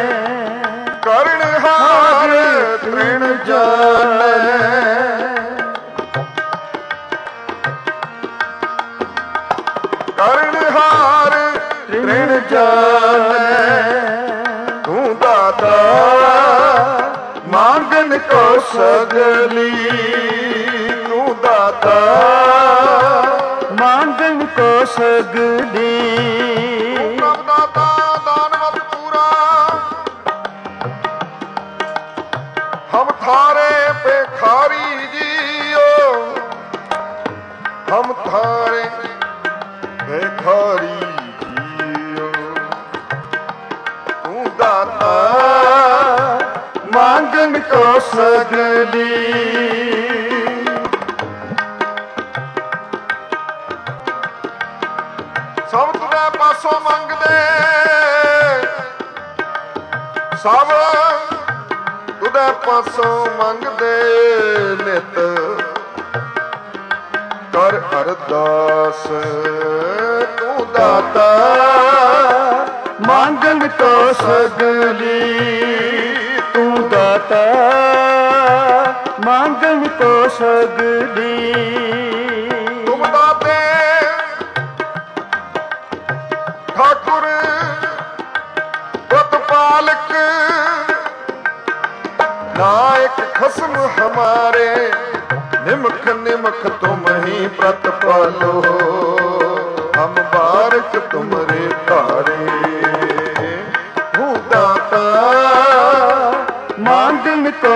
ਕਰਨਹਾਰ ਤ੍ਰਿਣ ਜਾਣੈ, ਕਰਨਹਾਰ ਤ੍ਰਿਣ ਜਾਣੈ। ਤੂੰ ਦਾਤਾ ਮੰਗਨ ਕੋ ਸਗਲੀ, ਤੂੰ ਦਾਤਾ ਮੰਗਣ ਕੋ ਸਗਲੀ। ਪ੍ਰਭ ਦਾਤਾ ਦਾਨਵਤ ਪੂਰਾ, ਹਮ ਥਾਰੇ ਭਿਖਾਰੀ ਜੀਓ, ਹਮ ਥਾਰੇ ਭਿਖਾਰੀ ਜੀਓ। ਤੂੰ ਦਾਤਾ ਮੰਗਣ ਕੋ ਸਗਲੀ, ਸਭ ਤੁਦੇ ਪਾਸੋਂ ਮੰਗਦੇ, ਸਭ ਤੁਦੇ ਪਾਸੋਂ ਮੰਗਦੇ। ਨਿਤ ਕਰ ਅਰਦਾਸ, ਤੂੰ ਦਾਤਾ ਮੰਗਣ ਕੋ ਸਗਲੀ। ਤੂੰ ਦਾਤਾ ਮੰਗਣ ਕੋ ਸਗਲੀ। ਤੁਮ ਦਾਤੇ ਠਾਕੁਰ ਪ੍ਰਤਪਾਲਕ, ਨਾਇਕ ਖਸਮ ਹਮਾਰੇ। ਨਿਮਖ ਨਿਮਖ ਤੁਮ ਹੀ ਪ੍ਰਤਪਾਲੋ, ਹਮ ਬਾਰਕ ਤੁਮਰੇ ਧਾਰੇ। ਹੂੰ ਦਾਤਾ ਮੰਗਣ ਕੋ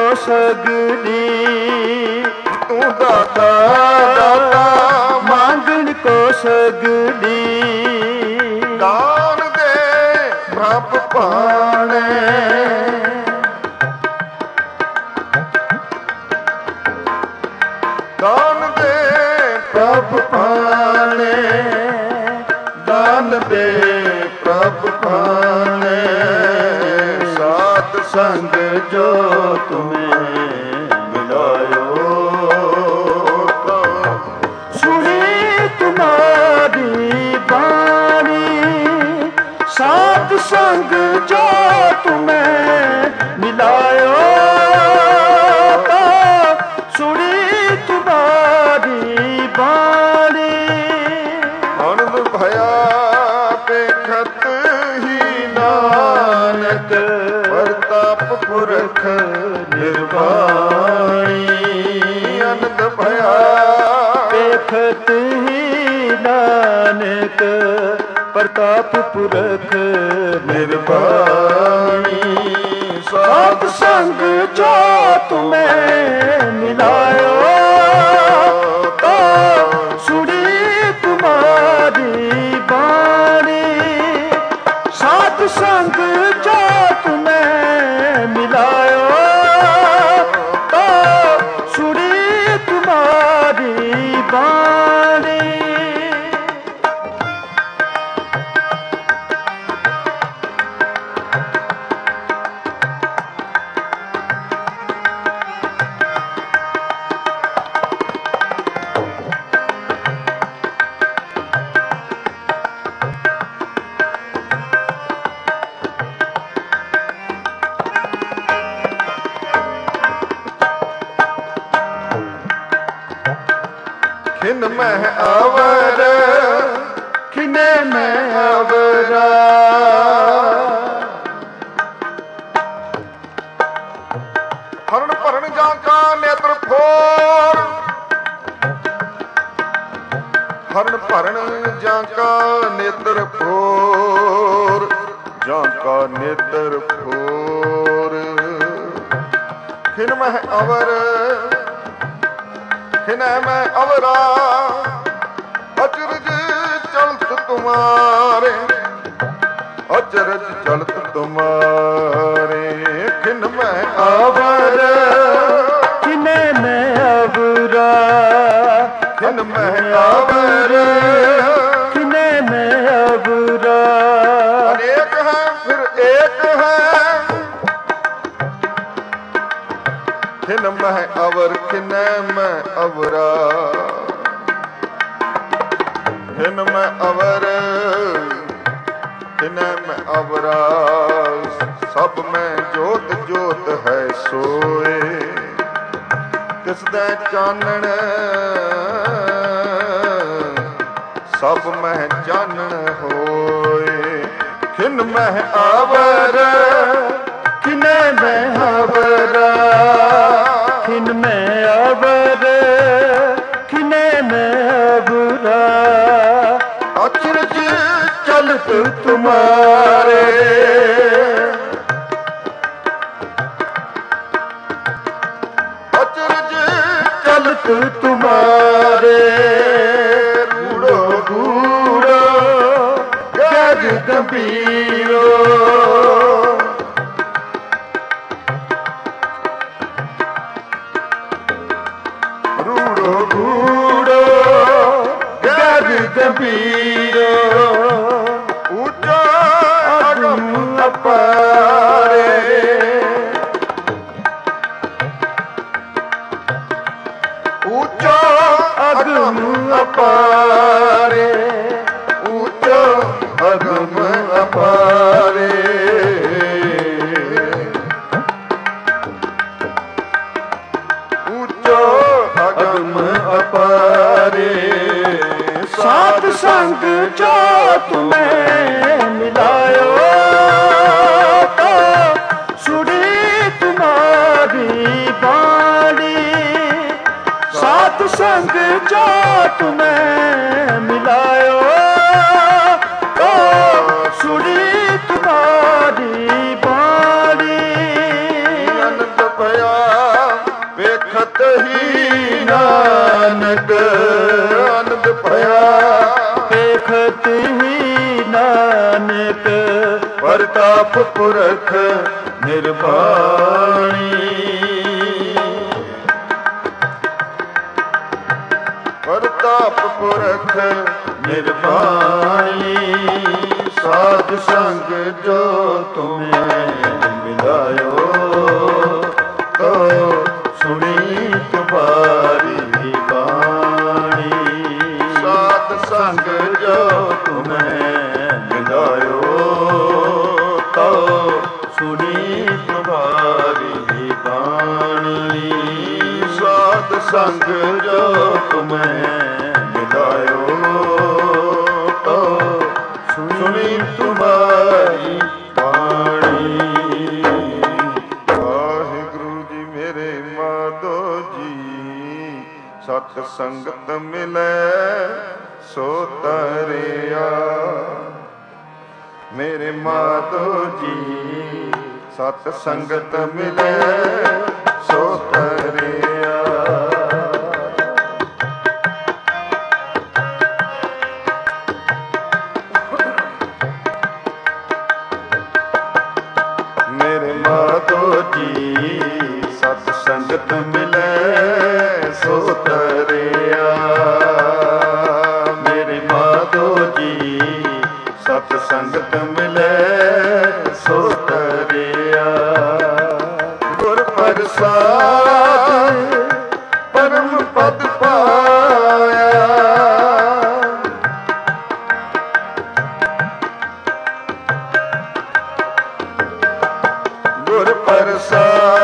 ਸਗਲੀ। ਤੂੰ ਦਾਤਾ ਦਾਤਾ ਮੰਗਣ ਕੋ ਸਗਲੀ। ਦਾਨ ਦੇ ਪ੍ਰਭ ਪਾਣੇ, ਦਾਨ ਦੇ ਪ੍ਰਭ ਪਾਣੇ। ਦਾਨ ਦੇ ਪ੍ਰਭ ਪਾਣੇ। ਸਾਧ ਸੰਗ ਜੋ ਤੁਮੇ ਮਿਲਾਇਓ, ਸੁਣੀ ਤੁਮਾਰੀ ਬਾਣੀ। ਸਾਧ ਸੰਗ ਜੋ ਤੁਮੇ ਮਿਲਾਇਓ, ਤਾਂ ਸੁਣੀ ਤੁਮਾਰੀ ਬਾਣੀ। ਆਨੰਦ ਭਇਆ ਪੇਖਤ ਹੀ ਨਾਨਕ, ਪ੍ਰਤਾਪ ਪੁਰਖ ਨਿਰਵਾਣੀ। ਆਨੰਦ ਭਇਆ ਪੇਖਤ ਹੀ ਨਾਨਕ, ਪ੍ਰਤਾਪ ਪੁਰਖ ਨਿਰਵਾਣੀ। ਸਾਧ ਸੰਗ ਜੋ ਤੁਮੇ ਮਿਲਾਇਓ, ਤਾਂ ਸੁਣੀ ਤੁਮਾਰੀ खिन मह अवर खिने में अवरा हरण भरण जाका नेत्र फोर हरण भरण जाका नेत्र फोर जाका नेत्र फोर खिन मह अवर खिन में अवरा अचरज चलत तुम्हारे अचरज चलत तुम्हारे खिन में अवर खिने में अवरा खिन में अवर खिने में अवरा अनेक है फिर एक है खिन में अवर खिन में अवरा खिन में अवर खिन में अवरा सब में जोत जोत है सोए किसदा चानण सब में चानण होए खिन में अवर खिने में अवरा खिन में अवर खिने में अवरा अचरज चलत तुम्हारे अचरज चलत तुम्हारे रूड़ो गूड़ो गज गंभीरो रूड़ो गूड़ो गज गंभीरो ऊंचा अगम अपारे ऊंचा अगम अपारे ऊंचा अगम अपारे ऊंचा अगम अपारे सात संग जो तुम्हें मिलायो तो सुड़ी तुम्हारी बाणी सात संग जो तुम्हें मिलायो तो सुड़ी तुम्हारी बाणी आनंद भया वेखत ही नानक आनंद भया देखत ही नानक प्रताप पुरख निर्वाणी प्रताप पुरख निर्वाणी साध संग जो तुम्हें मिलायो तो सुनी तुम्हारी बाणी साध संग जो तुम्हें मिलायो तो सुनी तुम्हारी बाणी साध संग जो तुम्हें मिलायो तो सुनी तुम्हारी बाणी वाहिगुरु जी मेरे माधो जी सत संगत मिले सो तरिया मेरे माधो जी सत संगत मिले सो तरिया मेरे माधो जी सत संगत मिले सो तरिया मेरे माधो जी सत संगत मिले सो तरिया गुर प्रसाद परम पद पाया गुर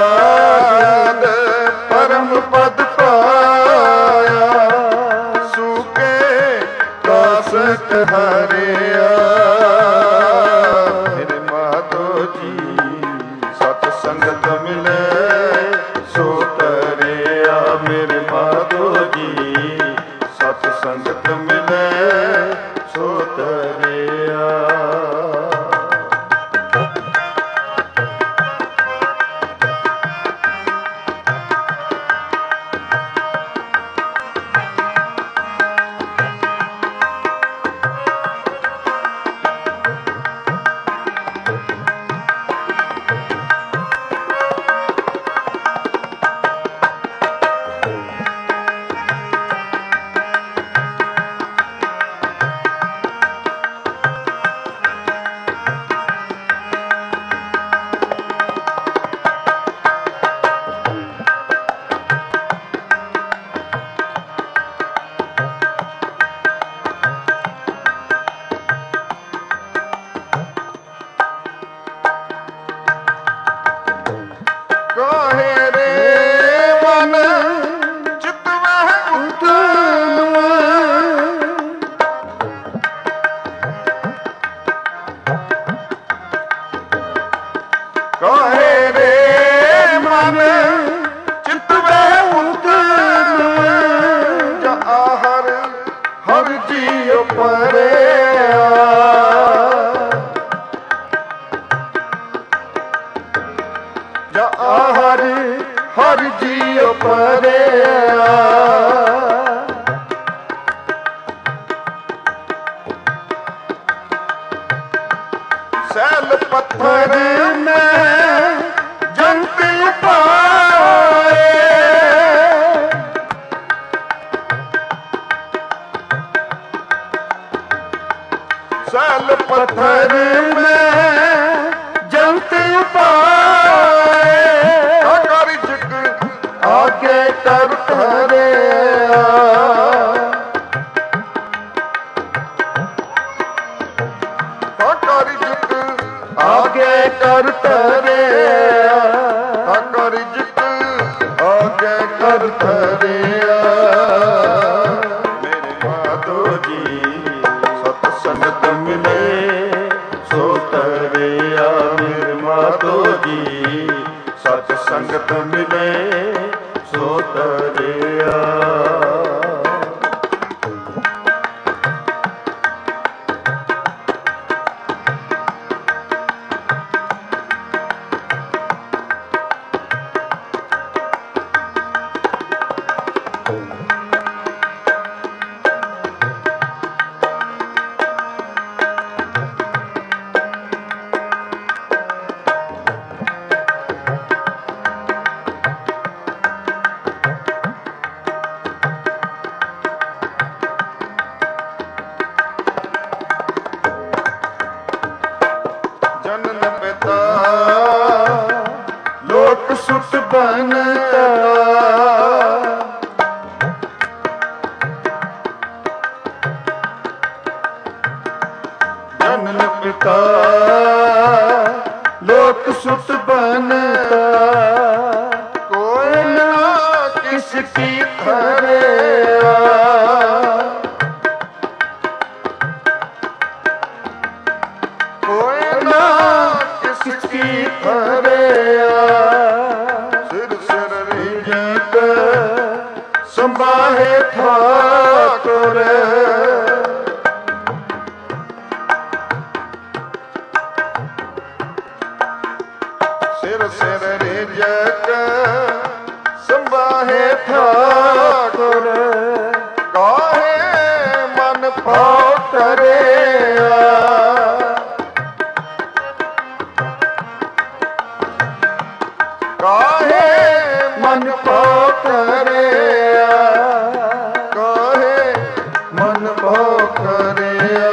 प्रसाद परम पद पाया सू ਹਰਿਆ ਮੇਰੇ ਮਾਧੋ ਜੀ ਸਤ ਸੰਗਤ ਮਿਲੇ ਸੋ ਤਰਿਆ ਮੇਰੇ ਮਾਧੋ ਜੀ ਸਤ ਸੰਗਤ ਮਿਲੇ ਸੋ ਤਰਿਆ ਸੈਲ ਪੱਥਰ ਮੈਂ ਜੰਤ ਪਾਏ ਸੈਲ ਪੱਥਰ ਮੈਂ ਜੰਤ ਪਾਏ ਕਰ ਜਿਕ ਆਗੇ ਕਰ ਧਰਿਆ ਆਗੇ ਕਰ ਧਰਿਆ ਕਰ ਜਿਕ ਆਗੇ ਕਰ ਧਰਿਆ ਮੇਰੇ ਮਾਧੋ ਜੀ ਸਤ ਸੰਗਤ ਮਿਲੇ ਸੋ ਤਰਿਆ ਮੇਰੇ ਮਾਧੋ ਜੀ ਸਤ ਸੰਗਤ ਮਿਲੇ ਸੋ ਤਰਿਆ ਸੁਤ ਬਣਤਾ ਜਨਨ ਪਿਤਾ ਲੋਕ ਸੁਤ ਬਣਤਾ ਕੋਈ ਨਾ ਕਿਸ ਕੀ ਧਰਿਆ ਕੋਈ ਨਾ ਕਿਸ ਕੀ ਧਰਿਆ ਸੰਭਾਹੇ ਠਾਕੁਰ ਸਿਰ ਸਿਰ ਰਿਜਕ ਸੰਭਾਹੇ ਠਾਕੁਰ ਕਾਹੇ ਮਨ ਭਾਉ ਤਰਿਆ ਕਾਹੇ ਮਨ ਭਾਉ ਤਰਿਆ ਕਾਹੇ ਮਨ ਭਾਉ ਕਰਿਆ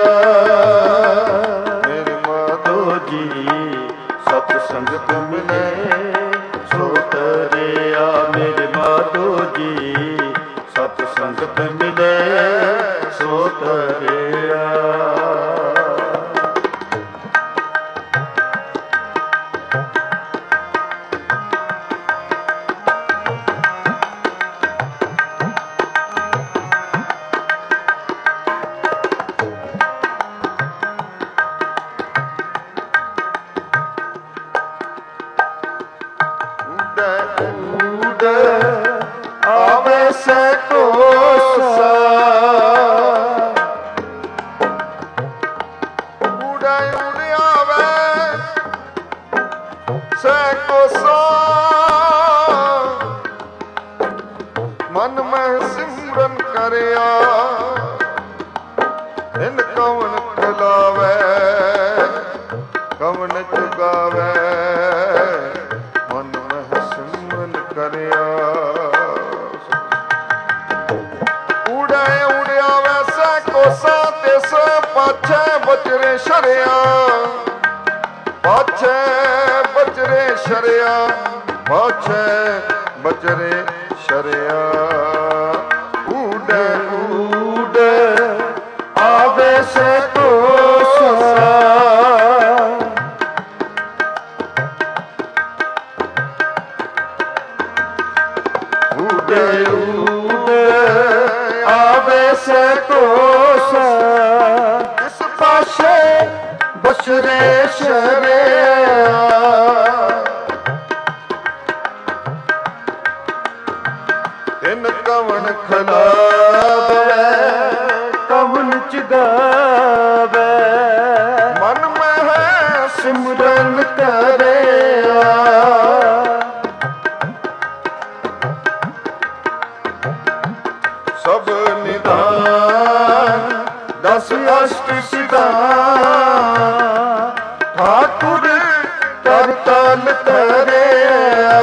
ਮੇਰੇ ਮਾਧੋ ਜੀ ਸਤ ਸੰਗਤ ਮਿਲੇ ਸੋ ਤਰਿਆ ਮੇਰੇ ਮਾਧੋ ਜੀ ਸਤ ਸੰਗਤ ਮਿਲੇ ਸੋ ਤਰਿਆ ਕੋਸਾ ਉੜੇ ਉੜਿਆਵੇ ਸੈ ਕੋਸਾ ਮਨ ਮਹਿ ਸਿਮਰਨ ਕਰਿਆ ਇਨ ਕਵਨ ਖਿਲਾਵੇ ਕਵਨ ਚੁਗਾਵੇ ਮਨ ਮਹਿ ਸਿਮਰਨ ਕਰਿਆ ਉੜੇ ਉੜਿਆਵੇ ਸੈ ਕੋਸਾ ਤਿਸ ਪਾਛੈ ਬਚਰੇ ਸ਼ਰਿਆ ਪਾਛੈ ਬਚਰੇ ਸ਼ਰਿਆ ਪਾਛੈ ਬਚਰੇ ਸ਼ਰਿਆ ਉੜੇ ਉੜੇ ਆਵੇ ਸੇ ਕੋਸਾ ਉੜੇ ਉੜੇ ਆਵੇ ਸੇ ਕੋਸਾ ਇਸ ਪਾਸੇ ਬਚਰੇ ਸ਼ਰਿਆ ਤਿਨ ਕਵਨ ਖਲਾਵੇ ਕਵਨ ਚਗਾਵੇ ਮਨ ਮਹਿ ਸਿਮਰਨ ਕਰਿਆ ਸਭ ਨਿਦਾਨ ਦਸ ਅਸ਼ਟ ਸਿਧਾਨ ਠਾਕੁਰ ਤਰ ਤਲ ਤਰਿਆ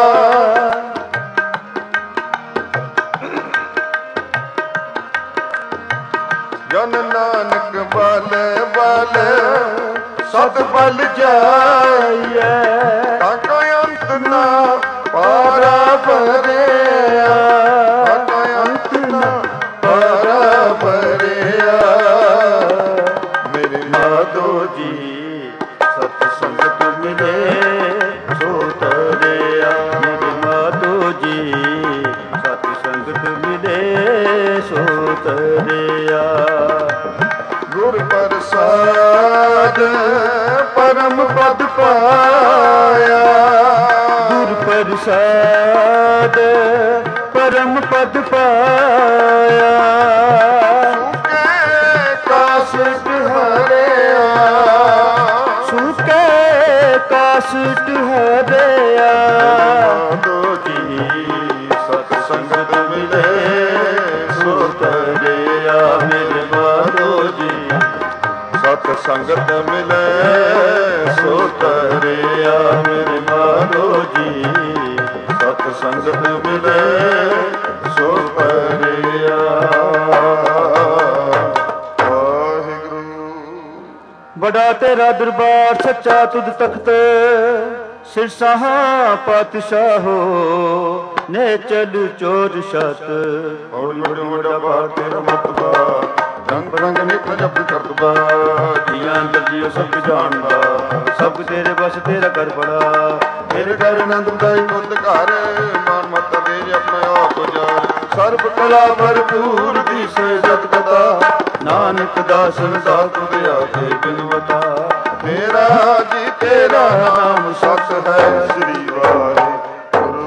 ਜਨ ਨਾਨਕ ਬਲ ਬਲ ਸਤ ਬਲ ਜਾਈਐ ਕਾਕਾ ਅੰਤ ਨਾ ਪਾਰਾ ਭਰਿਆ ਕਾਕਾ ਅੰਤ ਨਾ ਪਾਰਾ ਭਰਿਆ ਮੇਰੇ ਮਾਧੋ ਜੀ ਸਤ ਸੰਗਤ ਮਿਲੇ ਸੋ ਤਰਿਆ ਮੇਰੇ ਮਾਧੋ ਜੀ ਸਤ ਸੰਗਤ ਮਿਲੇ ਸੋ ਤਰਿਆ ਗੁਰ ਪ੍ਰਸਾਦ ਪਰਮ ਪਦ ਪਾਇਆ ਗੁਰ ਪ੍ਰਸਾਦ ਪਰਮ ਪਦ ਪਾਇਆ ਸੁਕੇ ਕਾਸ਼ਟ ਹਰਿਆ ਸੁਕੇ ਕਾਸ਼ਟ ਹਰਿਆ ਮਾਧੋ ਜੀ ਸਤ ਸੰਗਤ ਮਿਲੇ ਸੋ ਤਰਿਆ ਮੇਰੇ ਮਾਧੋ ਜੀ ਸਤ ਸੰਗਤ ਮਿਲੇ ਸੋ ਤਰਿਆ ਮੇਰੇ ਮਾਧੋ ਜੀ ਸਤ ਸੰਗਤ ਮਿਲੇ ਸੋ ਤਰਿਆ ਵਾਹਿਗੁਰੂ ਬੜਾ ਤੇਰਾ ਦਰਬਾਰ ਸੱਚਾ ਤੁਧ ਤਖਤ ਸਿਰ ਸਾਹਾ ਪਾਤਸ਼ਾਹੋ ਨੇ ਚਲ ਚੋਰ ਸ਼ਤ ਔਰ ਵੱਡਾ ਵੱਡਾ ਬਾਰ ਤੇਰਾ ਮਤਬਾ ਰੰਗ ਰੰਗ ਨਿਤ ਜਪ ਕਰਤਬਾ ਜੀਆਂ ਅੰਦਰ ਜੀਓ ਸਭ ਜਾਣਦਾ ਸਭ ਤੇਰੇ ਬਸ ਤੇਰਾ ਕਰ ਬੜਾ ਮੇਰੇ ਘਰ ਆਨੰਦ ਬਦਾਈ ਮੁੱਦ ਘਰ ਮਾਨ ਮਤ ਦੇ ਆਪਣਾ ਆਪ ਗੁਜ਼ਾਰ ਸਰਬ ਕਲਾ ਭਰਪੂਰ ਦੀ ਸੇ ਜਤ ਕਥਾ ਨਾਨਕ ਦਾਸਨ ਦਾ ਤੁਧ ਆਖੇ ਬਿਨਵਤਾ ਮੇਰਾ ਜੀ ਤੇਰਾ ਨਾਮ ਸਤ ਹੈ ਸ੍ਰੀ ਵਾਹਿਗੁਰੂ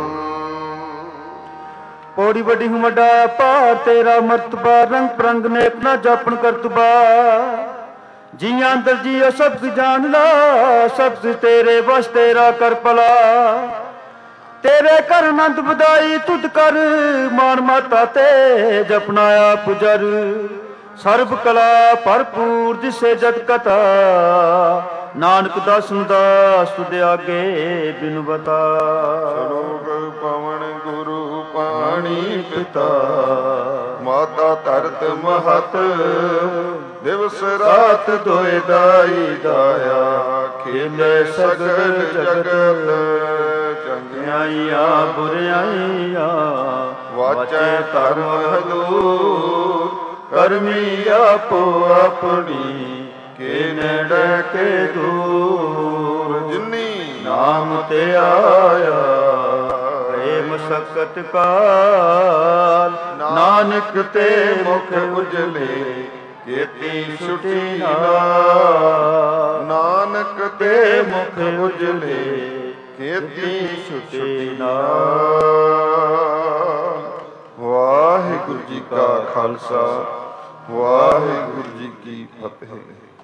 ਪੌੜੀ ਵੱਡੀ ਹੂੰ ਵੱਡਾ ਭਾਰ ਤੇਰਾ ਮਰਤਬਾ ਰੰਗ ਪ੍ਰੰਗ ਨੇਕ ਨਾ ਜਾਪਣ ਕਰਤਬਾ ਜੀਆਂ ਅੰਦਰ ਜੀਓ ਸਭ ਕੁ ਜਾਣ ਲਾ ਸਭ ਕੁ ਤੇਰੇ ਵਸ ਤੇਰਾ ਕਰ ਭਲਾ ਤੇਰੇ ਕਰ ਆਨੰਦ ਵਧਾਈ ਤੁਧ ਕਰ ਮਾਨ ਮਾਤਾ ਤੇ ਜਪਨਾ ਆਪ ਜਰ ਸਰਬ ਕਲਾ ਭਰਪੂਰ ਜਿਸੇ ਜਗ ਕਥਾ ਨਾਨਕ ਦਾਸਨ ਦਾਸ ਤੁਧ ਆਗੇ ਬਿਨਵਤਾ ਸਲੋਕ ਪਵਨ ਗੁਰੂ ਪਾਣੀ ਪਿਤਾ ਮਾਤਾ ਧਰਤ ਮਹਤ ਦਿਵਸ ਰਾਤ ਦੋਇ ਦਾਈ ਦਾਇਆ ਖੇਲੇ ਸਗਲ ਜਗਤ ਚੰਗਿਆਈਆਂ ਬੁਰਿਆਈਆਂ ਵਾਚੈ ਧਰਮ ਹਦੂਰ ਕਰਮੀ ਆਪੋ ਆਪਣੀ ਕੇ ਨੇੜੇ ਕੇ ਦੂਰ ਜਿਨੀ ਨਾਮ ਤੇ ਆਇਆ ਪ੍ਰੇਮ ਸਕਤ ਕਾਲ ਨਾਨਕ ਤੇ ਮੁਖ ਉਜਲੇ ਕੀਤੀ ਛੁਟੀ ਨਾਲ ਨਾਨਕ ਤੇ ਮੁਖ ਉਜਲੇ ਕੀਤੀ ਛੁਟੀ ਨਾਲ ਵਾਹਿਗੁਰੂ ਜੀ ਜੀ ਕਾ ਖਾਲਸਾ, ਵਾਹਿਗੁਰੂ ਜੀ ਕੀ ਫਤਿਹ।